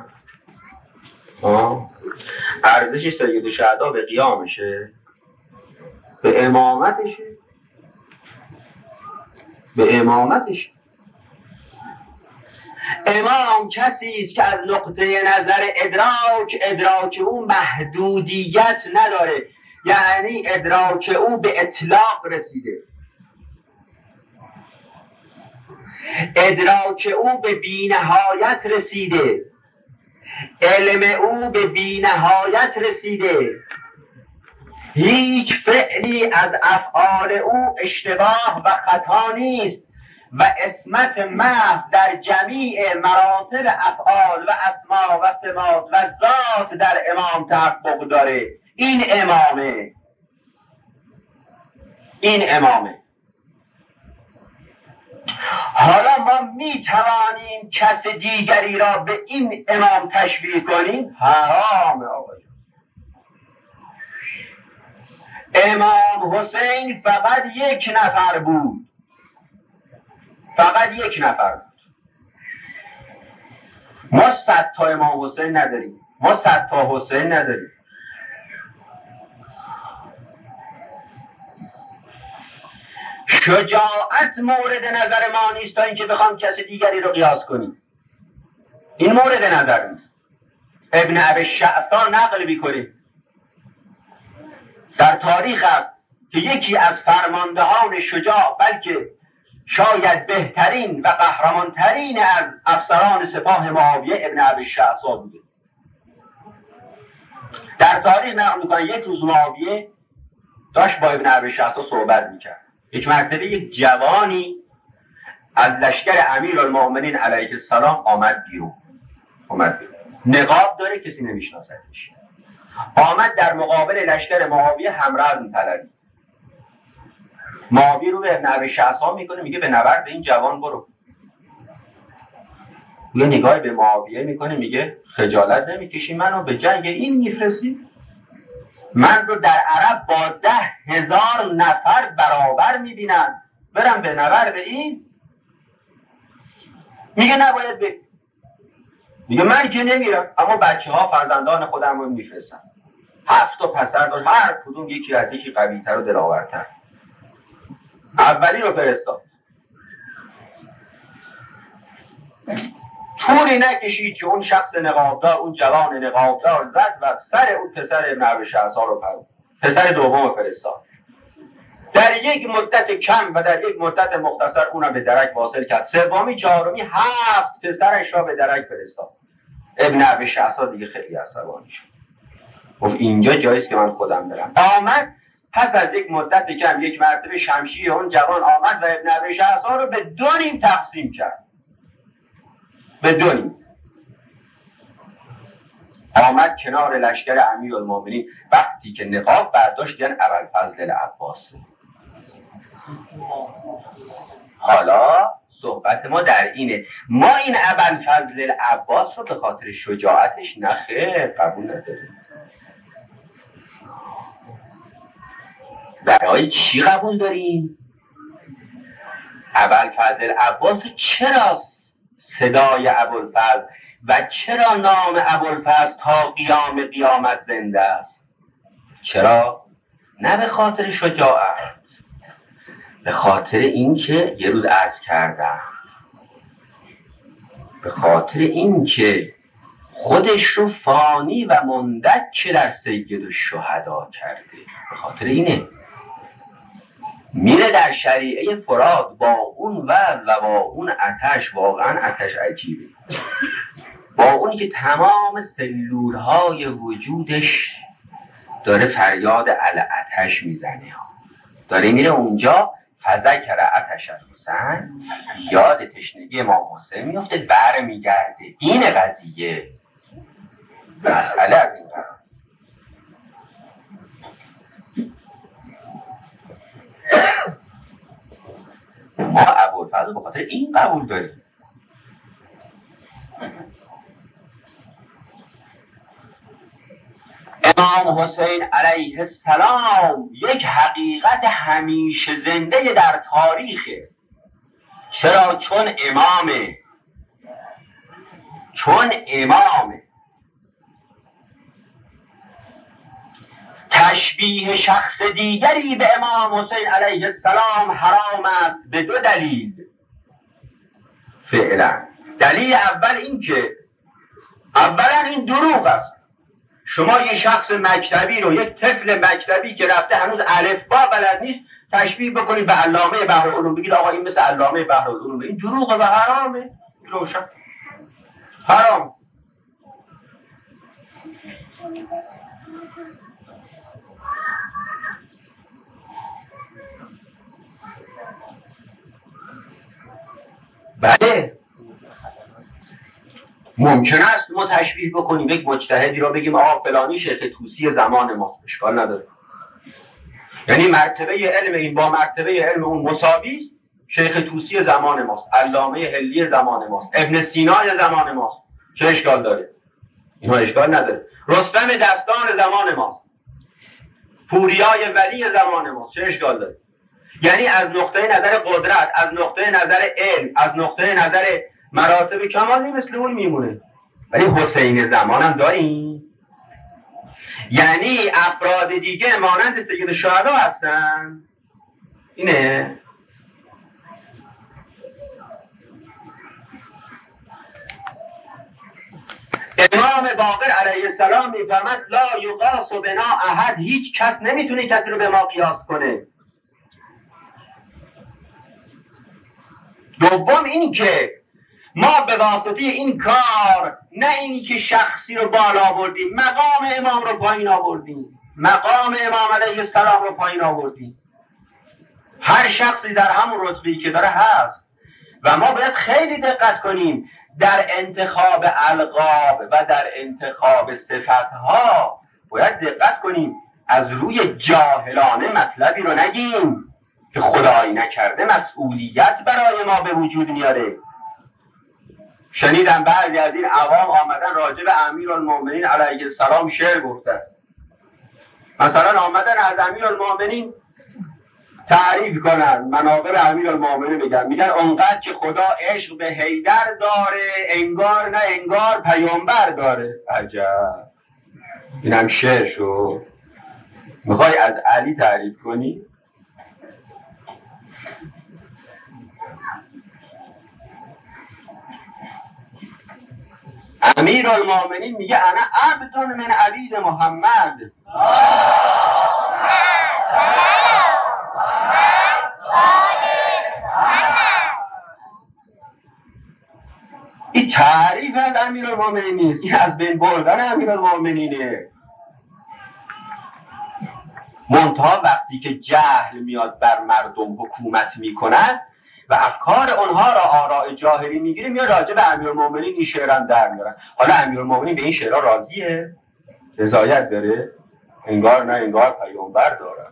ارزش سید الشهدا به قیامشه؟ به امامتشه؟ به امامتشه. امام کسی است که از نقطه نظر ادراک او محدودیت نداره، یعنی ادراک او به اطلاق رسیده، ادراک او به بی‌نهایت رسیده، علم او به بی‌نهایت رسیده، هیچ فعلی از افعال او اشتباه و خطا نیست و عصمت محض در جمیع مراتب افعال و اسما و صفات و ذات در امام تحقق داره. این امامه، این امامه. حالا ما می توانیم کس دیگری را به این امام تشبیه کنیم؟ حرامه آقای. امام حسین فقط یک نفر بود، فقط یک نفر بود. ما 100 تا امام حسین نداریم، ما 100 تا حسین نداریم. شجاعت مورد نظر ما نیست تا اینکه بخوام کسی دیگری رو قیاس کنیم، این مورد نظر نیست. ابن ابی شعثا نقل می‌کنه در تاریخ است که یکی از فرماندهان شجاع، بلکه شاید بهترین و قهرمانترین از افسران سپاه معاویه ابن ابی شعثا بوده. در تاریخ نقل می‌کنه یک روز معاویه داشت با ابن ابی شعثا صحبت می‌کرد. یک مرتبه یک جوانی از لشکر امیرالمؤمنین علیه السلام آمد بیرون. نقاب داره، کسی نمیشناسدش. آمد در مقابل لشکر معاویه همراه طلبی. معاویه رو به ابن ابی شعثا میکنه، میگه به نبرد این جوان برو. یه نگاه به معاویه میکنه، میگه خجالت نمیکشی منو به جنگ این میفرستی؟ من رو در عرب با 10,000 نفر برابر میبینن، برم به نبرد این؟ میگه نباید بری. میگه من که نمیرم، اما بچه ها فرزندان خودم رو میفرستم. 7 تا پسر داشت، هر کدوم یکی از یکی قوی‌تر و دلاورتر. اولی رو فرستاد. طولی نکشید که اون شخص نقابدار، اون جوان نقابدار زد و سر اون پسر ابن ابی شهسا رو پسر دوم فرستاد. در یک مدت کم و در یک مدت مختصر اونم به درک واصل کرد. سومی چهارمی 7 پسرش را به درک فرستاد. ابن ابی شهسا دیگه خیلی عصبانی شد. گفت اینجا جاییست که من خودم برم. آمد پس از یک مدت کم یک مرتبه شمشیر اون جوان آمد و ابن ابی شهسا رو به 2 نیم تقسیم کرد. به 2 نیم. آمد کنار لشکر امیرالمومنین. وقتی که نقاب برداشت دیدن ابوالفضل العباس. حالا صحبت ما در اینه، ما این ابوالفضل العباس رو به خاطر شجاعتش نخیر قبول نداریم. برای چی قبول داریم؟ ابوالفضل العباس چرا صدای ابوالفضل و چرا نام ابوالفضل تا قیام قیامت زنده است؟ چرا؟ نه به خاطر شجاعت، به خاطر اینکه یه روز عرض کردم، به خاطر اینکه خودش رو فانی و مندک در سید الشهدا کرده. به خاطر اینه میره در شریعه فرات با اون وزن و با اون آتش، واقعا آتش عجیبه، با اونی که تمام سلولهای وجودش داره فریاد العتش میزنه، داره میره اونجا فذکر آتش الحسین، یاد تشنگی امام حسین میفته، بر میگرده. این قضیه مسئله از این قرار. ما ابوالفضل به خاطر این قبول داریم. امام حسین علیه السلام یک حقیقت همیشه زنده در تاریخه. چرا؟ چون امامه. تشبیه شخص دیگری به امام حسین علیه السلام حرام است به 2 دلیل فعلا. دلیل اول این که اولا این دروغ است. شما یه شخص مکتبی رو، یک طفل مکتبی که رفته هنوز الفبا بلد نیست، تشبیه بکنید به علامه بحرالعلوم، بگید آقا این مثل علامه بحرالعلوم. این دروغه و حرامه، روشن حرام. بله ممکن است ما تشبیه بکنیم یک مجتهدی رو، بگیم آقا فلانی شیخ طوسی زمان ما، اشکال نداره. یعنی مرتبه علم این با مرتبه علم اون مساوی است. شیخ طوسی زمان ماست، علامه حلی زمان ماست، ابن سینا زمان ماست، چه اشکال داره؟ اینا اشکال نداره. رستم دستان زمان ماست، پوریای ولی زمان ماست، چه اشکال داره؟ یعنی از نقطه نظر قدرت، از نقطه نظر علم، از نقطه نظر مراتب کمالی مثل اون میمونه. ولی حسین زمان هم داریم، یعنی افراد دیگه مانند سید الشهدا هستن. اینه امام باقر علیه السلام میفرماد لا یقاس بنا احد، هیچ کس نمیتونه کسی رو به ما قیاس کنه. دوم این که ما به واسطه این کار نه اینی که شخصی رو بالا آوردیم، مقام امام رو پایین آوردیم، مقام امام علیه السلام رو پایین آوردیم. هر شخصی در همون رتبه‌ای که داره هست و ما باید خیلی دقت کنیم در انتخاب القاب و در انتخاب صفتها. باید دقت کنیم از روی جاهلانه مطلبی رو نگیم که خدایی نکرده مسئولیت برای ما به وجود میاره. شنیدم بعضی از این عوام آمدن راجع به امیرالمومنین علیه السلام شعر گفتن. مثلا آمدن از امیرالمومنین تعریف کنن، مناقب امیرالمومنین میگن اونقدر که خدا عشق به حیدر داره انگار نه انگار پیامبر داره. عجب، اینم شعر شو. میخوای از علی تعریف کنی؟ امیرالمومنین میگه انا عبد من عبید محمد. این تعریف از امیرالمومنین نیست، این از بین بردن امیرالمومنینه. منتها وقتی که جهل میاد بر مردم حکومت میکنن و افکار اونها را آراء جاهلی میگیره، میاد راجع به امیرالمومنین این شعرم در میارن. حالا امیرالمومنین به این شعرها راضیه؟ رضایت داره؟ انگار نه، انگار پیامبر داره.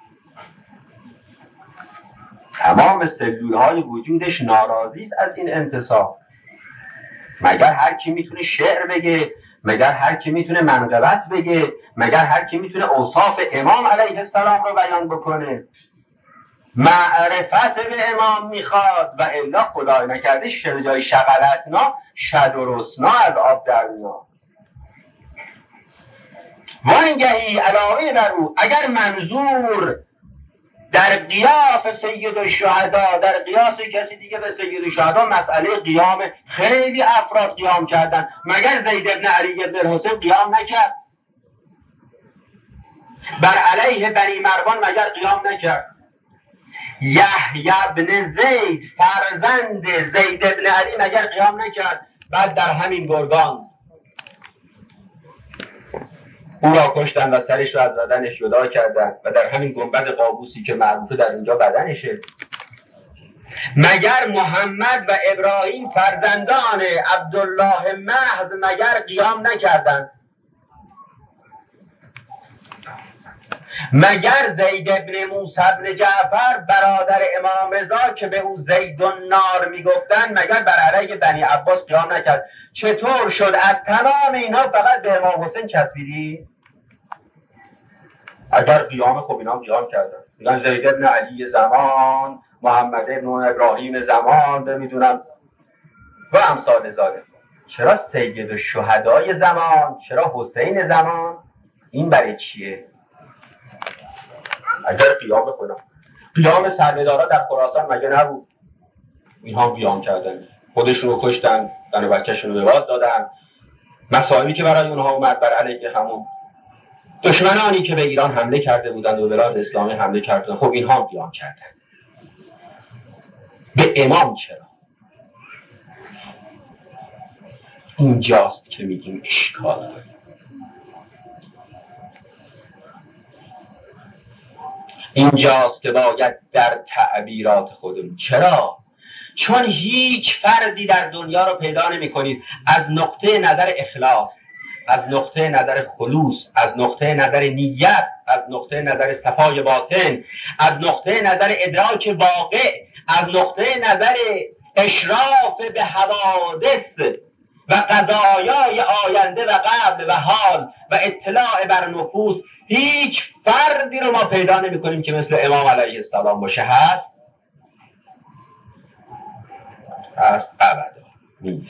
تمام سلولهای وجودش ناراضی است از این انتصاب. مگر هر کی میتونه شعر بگه؟ مگر هر کی میتونه منقبت بگه؟ مگر هر کی میتونه اوصاف امام علیه السلام رو بیان بکنه؟ معرفت به امام میخواد و الا خدای نکرده جای شغلتنا شد و رسنا از آب در میاد. وانگهی علاوه بر او اگر منظور در قیاس سید الشهدا، در قیاس کسی دیگه به سید الشهدا مسئله قیام، خیلی افراد قیام کردن، مگر زید ابن علی ابن الحسین قیام نکرد؟ بر علیه بنی مروان مگر قیام نکرد؟ یحیی ابن زید فرزند زید ابن علی مگر قیام نکرد؟ بعد در همین گرگان او را کشتن و سرش را از بدنش جدا کردن و در همین گنبد قابوسی که معروفه در اینجا بدنشه. مگر محمد و ابراهیم فرزندان عبدالله محض مگر قیام نکردند؟ مگر زید ابن موسی ابن جعفر برادر امام رضا که به او زید النار میگفتن مگر بر علیه بنی عباس قیام نکرد؟ چطور شد از تمام اینا فقط به امام حسین چسبیدی؟ اگر قیام خب اینا قیام کردن، میگن زید ابن علی زمان، محمد ابن ابراهیم زمان، نمیدونم و امثال ذالک. چرا سید الشهدای زمان؟ چرا حسین زمان؟ این برای چیه؟ اگر قیام بکنم، قیام سربه‌دارا در خراسان مگه نبود؟ اینها قیام کردن، خودشون رو کشتن، زن و بچه‌شون رو به باد دادن. مسائلی که برای اونها اومد بر علیه همون دشمنانی که به ایران حمله کرده بودند و بلاد اسلامی حمله کردن، خب اینها قیام کردن. به امام چرا؟ اینجاست که میگیم اشکال داره. اینجاست که باید در تعبیرات خودمون، چرا؟ چون هیچ فردی در دنیا رو پیدا نمی کنید از نقطه نظر اخلاص، از نقطه نظر خلوص، از نقطه نظر نیت، از نقطه نظر صفای باطن، از نقطه نظر ادراک واقع، از نقطه نظر اشراف به حوادث و قضایای آینده و قبل و حال و اطلاع بر نفوس، هیچ فردی رو ما پیدا نمی کنیم که مثل امام علیه السلام باشه. هست ابدا نیست.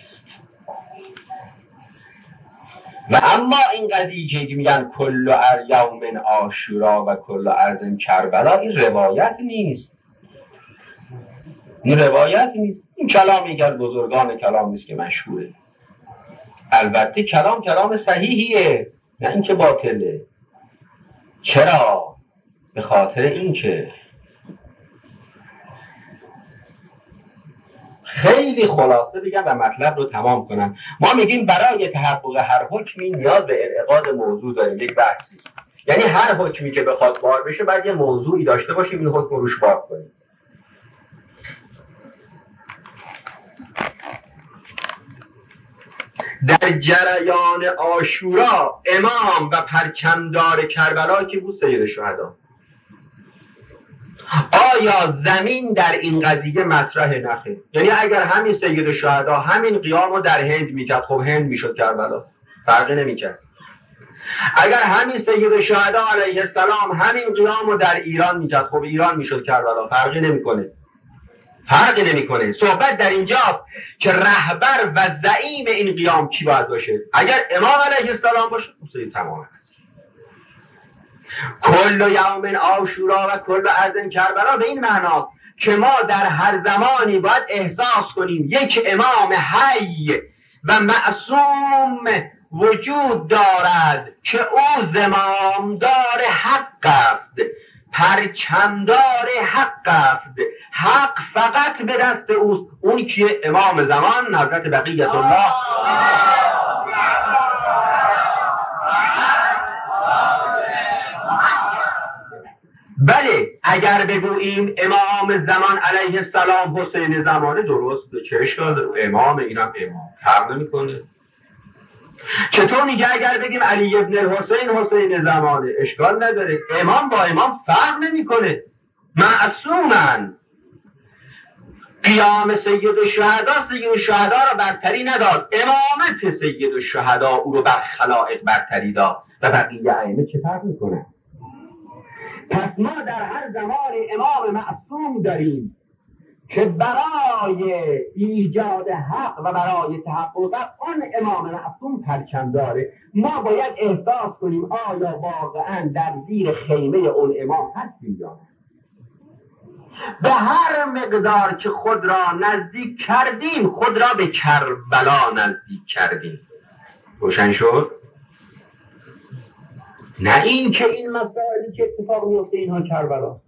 و اما این قضیه که میگن کل یوم عاشورا و کل ارض کربلا، این روایت نیست. این روایت نیست. این کلام یکی از بزرگان کلام نیست که مشهوره. البته کلام صحیحیه، نه اینکه باطله. چرا؟ به خاطر اینکه خیلی خلاصه بگم و مطلب رو تمام کنم. ما میگیم برای تحقق هر حکمی نیاز به انعقاد موضوع داریم، یک بحثی. یعنی هر حکمی که بخواد بار بشه باید یه موضوعی داشته باشیم این حکم روش بار کنیم. در جریان عاشورا امام و پرچمدار کربلا که بود سید الشهدا، آیا زمین در این قضیه مطرح نخه؟ یعنی اگر همین سید الشهدا همین قیام رو در هند میکرد، خب هند میشد کربلا، فرقی نمیکرد. اگر همین سید الشهدا علیه السلام همین قیام رو در ایران میکرد، خب ایران میشد کربلا، فرقی نمیکنه. صحبت در اینجاست که رهبر و زعیم این قیام کی باید باشه. اگر امام علیه السلام باشه خب تمام. کل یوم عاشورا و کل ارض کربلا به این معناست که ما در هر زمانی باید احساس کنیم یک امام حی و معصوم وجود دارد که او زمامدار حق است، پرچمدار حق است، حق فقط به دست اوست. اون که امام زمان حضرت بقیت الله. بله اگر بگوییم امام زمان علیه السلام حسین زمانه، درست، چه اشکال داره؟ امام، اینم امام، فرق نمیکنه. چطور میگه اگر بگیم علی ابن الحسین حسین زمانه، اشکال نداره، امام با امام فرق نمیکنه، معصومن. قیام سید الشهدا را برتری نداد، امامت سید الشهدا او رو بر خلائق برتری داد و بقیه ائمه چه فرق میکنن؟ پس ما در هر زمان امام معصوم داریم که برای ایجاد حق و برای تحقق آن امام معصوم پرچم داره. ما باید احساس کنیم آیا واقعا در زیر خیمه اون امام هستیم یا نه. به هر مقدار که خود را نزدیک کردیم، خود را به کربلا نزدیک کردیم. روشن شد؟ نه این که این مسائلی که اتفاق میفته اینها کربلا،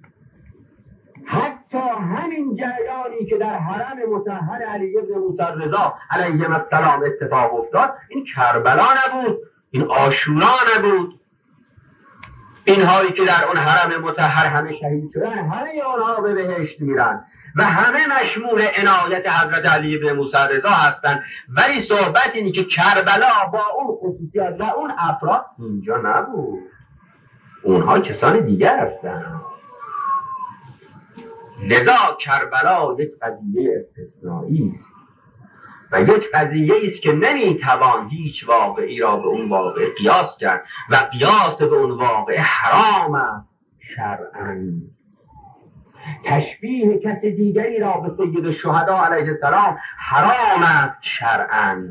حتی همین جریانی که در حرم مطهر علی ابن موسی رضا علیه السلام اتفاق افتاد، این کربلا نبود، این عاشورا نبود. اینهایی که در اون حرم مطهر همه شهید شدن، همه آنها به بهشت میرن و همه مشمول عنایت حضرت علی ابن موسی رضا هستند. ولی صحبت اینی که کربلا با اون خصوصیات و اون افراد اینجا نبود، اونها کسان دیگر هستند. لذا کربلا یک قضیه استثنایی است و یک قضیه است که نمیتوان هیچ واقعی را به اون واقع قیاس کرد و قیاس به اون واقع حرام است شرعاً. تشبیه کس دیگری را به سید الشهدا علیه السلام حرام است شرعاً.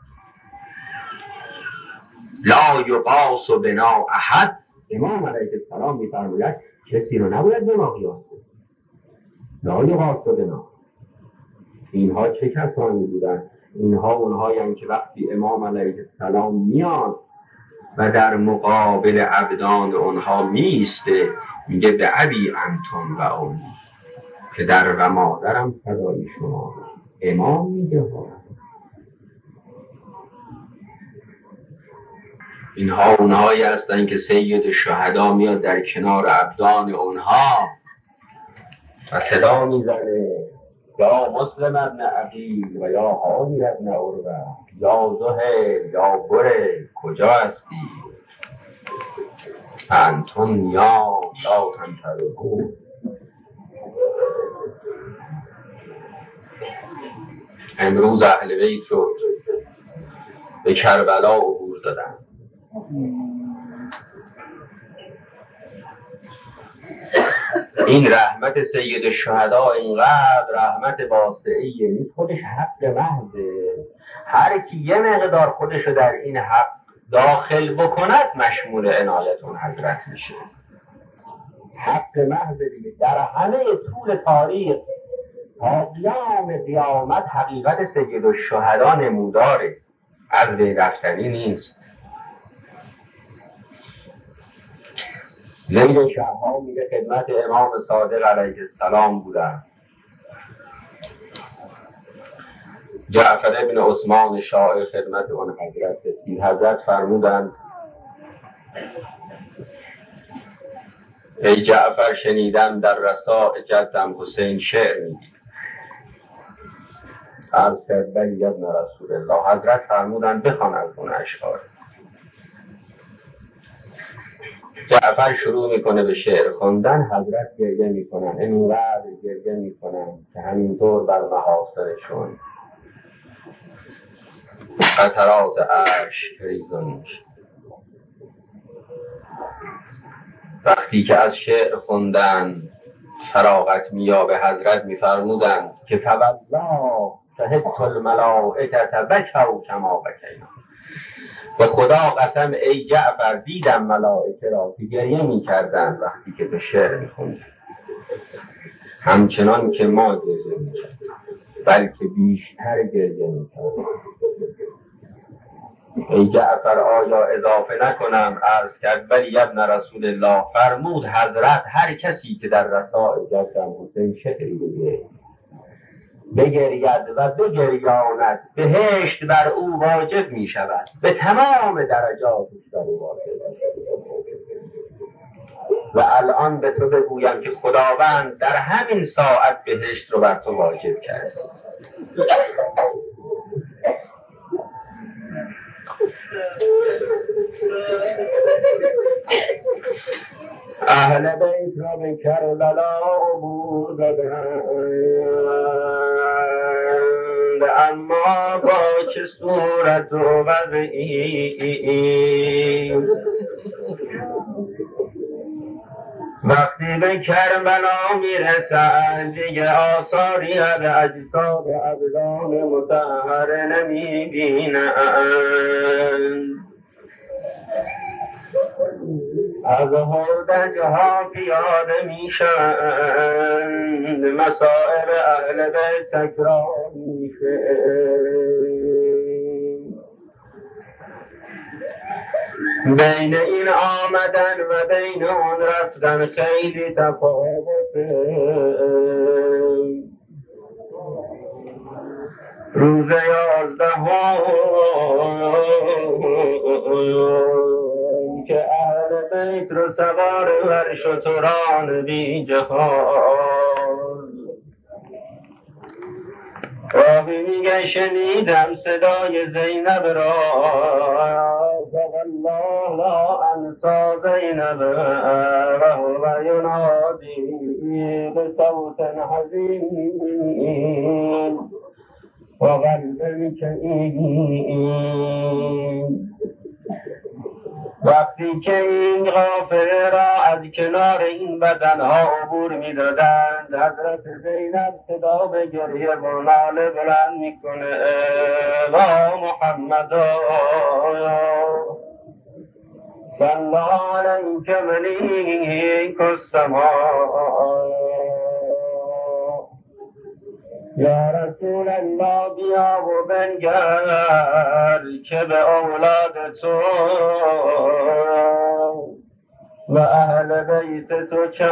لا یقاس بنا احد. امام علیه السلام می‌فرماید کسی رو نباید به ما قیاس کنید. لا یقاس بنا. اینها چه کسانی بودن؟ اینها اونهایی هم که وقتی امام علیه السلام میاد و در مقابل عبدان اونها میسته، میگه به ابی انتم و امی، پدر و مادرم فدای شما. امام میگه اینها اونهایی هستن که سید الشهدا میاد در کنار عبدان اونها و صدا میزنه یا مسلم ابن عقیل و یا حامیر ابن عروه، یا زهل یا بره، کجا هستی؟ انتون یا لا تنترکو. امروز اهل بیت رو به کربلا عبور دادن. این رحمت سید الشهدا اینقدر رحمت واسعیه، این خودش حق محضه. هر کی یه مقدار خودشو در این حق داخل بکند مشمول عنایت اون حضرت میشه. حق محضه دیگه. در همه طول تاریخ تا قیام قیامت حقیقت سید الشهدا نموداره، از بین رفتنی نیست. لیل شبها میگه خدمت امام صادق علیه السلام بودن. جعفر ابن عثمان شاعر خدمت اون حضرت رسید. حضرت فرمودند ای جعفر، شنیدم در رساء جدم حسین شعر میگی. عرض کرد بلی ابن رسول الله. حضرت فرمودند بخوان از اون اشعار. جعفر شروع میکنه به شعر خوندن، حضرت گریه میکنن، اینقدر گریه میکنن که همینطور بر محاصرشون قطرات اشک ریزان میشه. وقتی که از شعر خوندن فراغت میابه، حضرت میفرمودن که فوالله شهدت الملائکة بکوا کما بکینا. به خدا قسم ای جعفر دیدم ملائکه را که گریه میکردن وقتی که به شعر میخوندن، همچنان که ما گریه میکردن، بلکه بیشتر گریه میکردن. ای جعفر آیا اضافه نکنم؟ عرض کرد بلی ابن رسول الله. فرمود حضرت هر کسی که در رساء جدم حسین شکری بگرید و بگریاند بهشت بر او واجب می شود، به تمام درجاتش بر او واجب. و الان به تو بگویم که خداوند در همین ساعت بهشت رو بر تو واجب کرد. اهل بیت را به کربلا عبور دادند، اما با چه صورت و وضعی. وقتی به کربلا میرسند دیگه آثاری از اجساد ابدان مطهر نمیبینند. از هردج‌ها پیاده میشند، مسائل اهل بیت تکرار میشه. بین این آمدن و بین اون رفتن خیلی تفاوته. روز 11 که اهل بیت رو سوار بر شتران بی جهان، راهی میگه شنیدم صدای زینب را، والله لا انسا زینب و هو ینادی بصوت حزین و قلب کئیب. وقتی که این قافله را از کنار این بدنها عبور می‌دادند، حضرت زینب صدا به گریه و ناله بلند میکنه: یا محمدا صلی علیک ملیک السماء، یا رسول الله بیا و بنگر که به اولاد تو و اهل بیت تو چه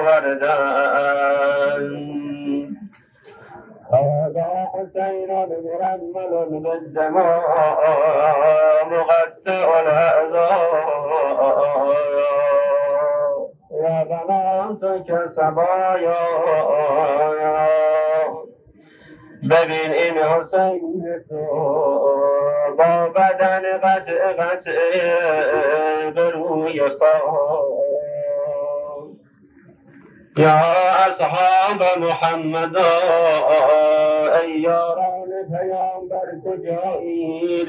آوردن. هذا حسین مرمل بالدماء مقطع الاعضاء و بناتک صبایا. ببین این حسین تو با بدن قطع به روی خاک. یا اصحاب محمد ای یاران پیامبر کجایید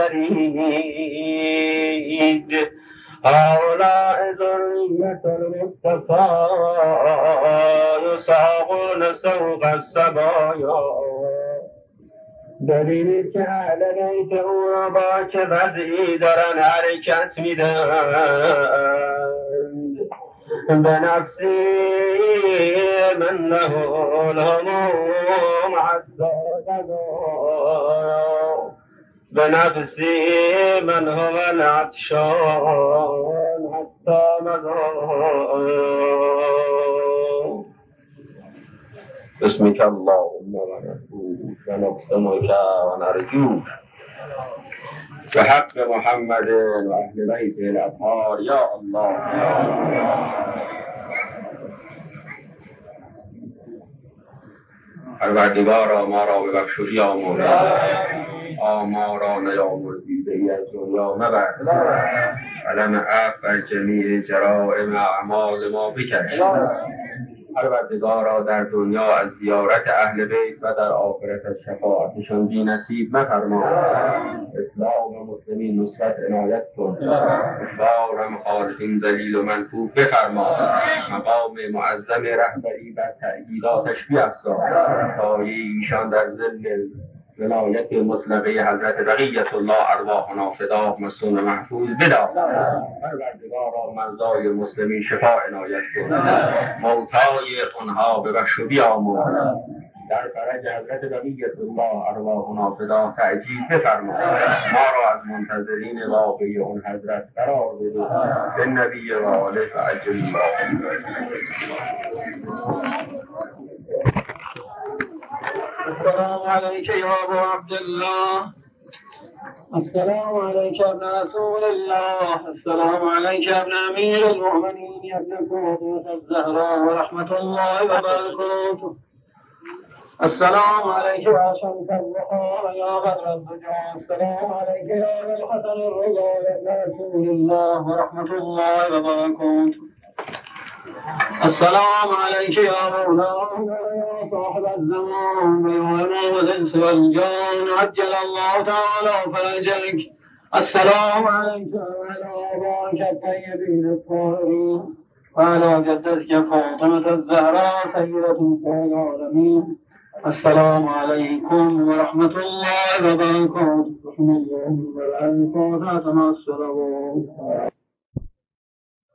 بنگرید. هؤلاء ذریة المصطفى یساقون سوق الصبایا. ببینید که اهل بیت او را با چه وضعی دارن حرکت میدن. به نفسی من له الهموم حتی غدا، به نفسی من هو العطشان حتی مضا. بسمك اللهم ونسألك ونقسمك ونرجوك بحق محمد و اهل بیت الاطهار یا الله. پروردگارا ما را ببخش و بیامرز، ما را نیامرز دیده‌ای از دنیا مبر، علم عفو از جمیع جرائم اعمال ما بکش. پروردگارا در دنیا از زیارت اهل بیت و در آخرت از شفاعتشان بی نصیب مفرما. اسلام و مسلمین نصرت عنایت کن، دشوار مخالفین ذلیل و منکوب بفرما. مقام معظم رهبری بر تأییداتش بیفزا تا ایشان در ظل ولایت مطلقه حضرت بقیت الله ارواحنا فدا مصون محفوظ بدار. پروردگارا مرضای مسلمین شفا عنایت کن، موتای آنها ببخش و بیامرز. در فرج حضرت بقیت الله ارواحنا فدا تأجیل بفرما. ما را از منتظرین واقعی اون حضرت قرار بده. به نبی و آله فعجل الله. السلام عليك يا أبو عبد الله. السلام عليك يا ابن رسول الله. السلام عليك يا ابن أمير المؤمنين يا ابن فاطمة الزهراء ورحمة الله وبركاته. السلام عليك يا شمس الضحى يا غر الضجاع. السلام عليك يا ابن الحسن الرضا يا ابن رسول الله ورحمة الله وبركاته. السلام عليك يا مولانا يا صاحب الزمان والعلم والإنس والجان عجل الله تعالى فرجك. السلام عليك وعلى آبائك الطيبين الطاهرين وعلى جدتك فاطمة الزهراء سيدة نساء العالمين. السلام عليكم ورحمة الله وبركاته. رحم الله وبركاته مع الصلوات.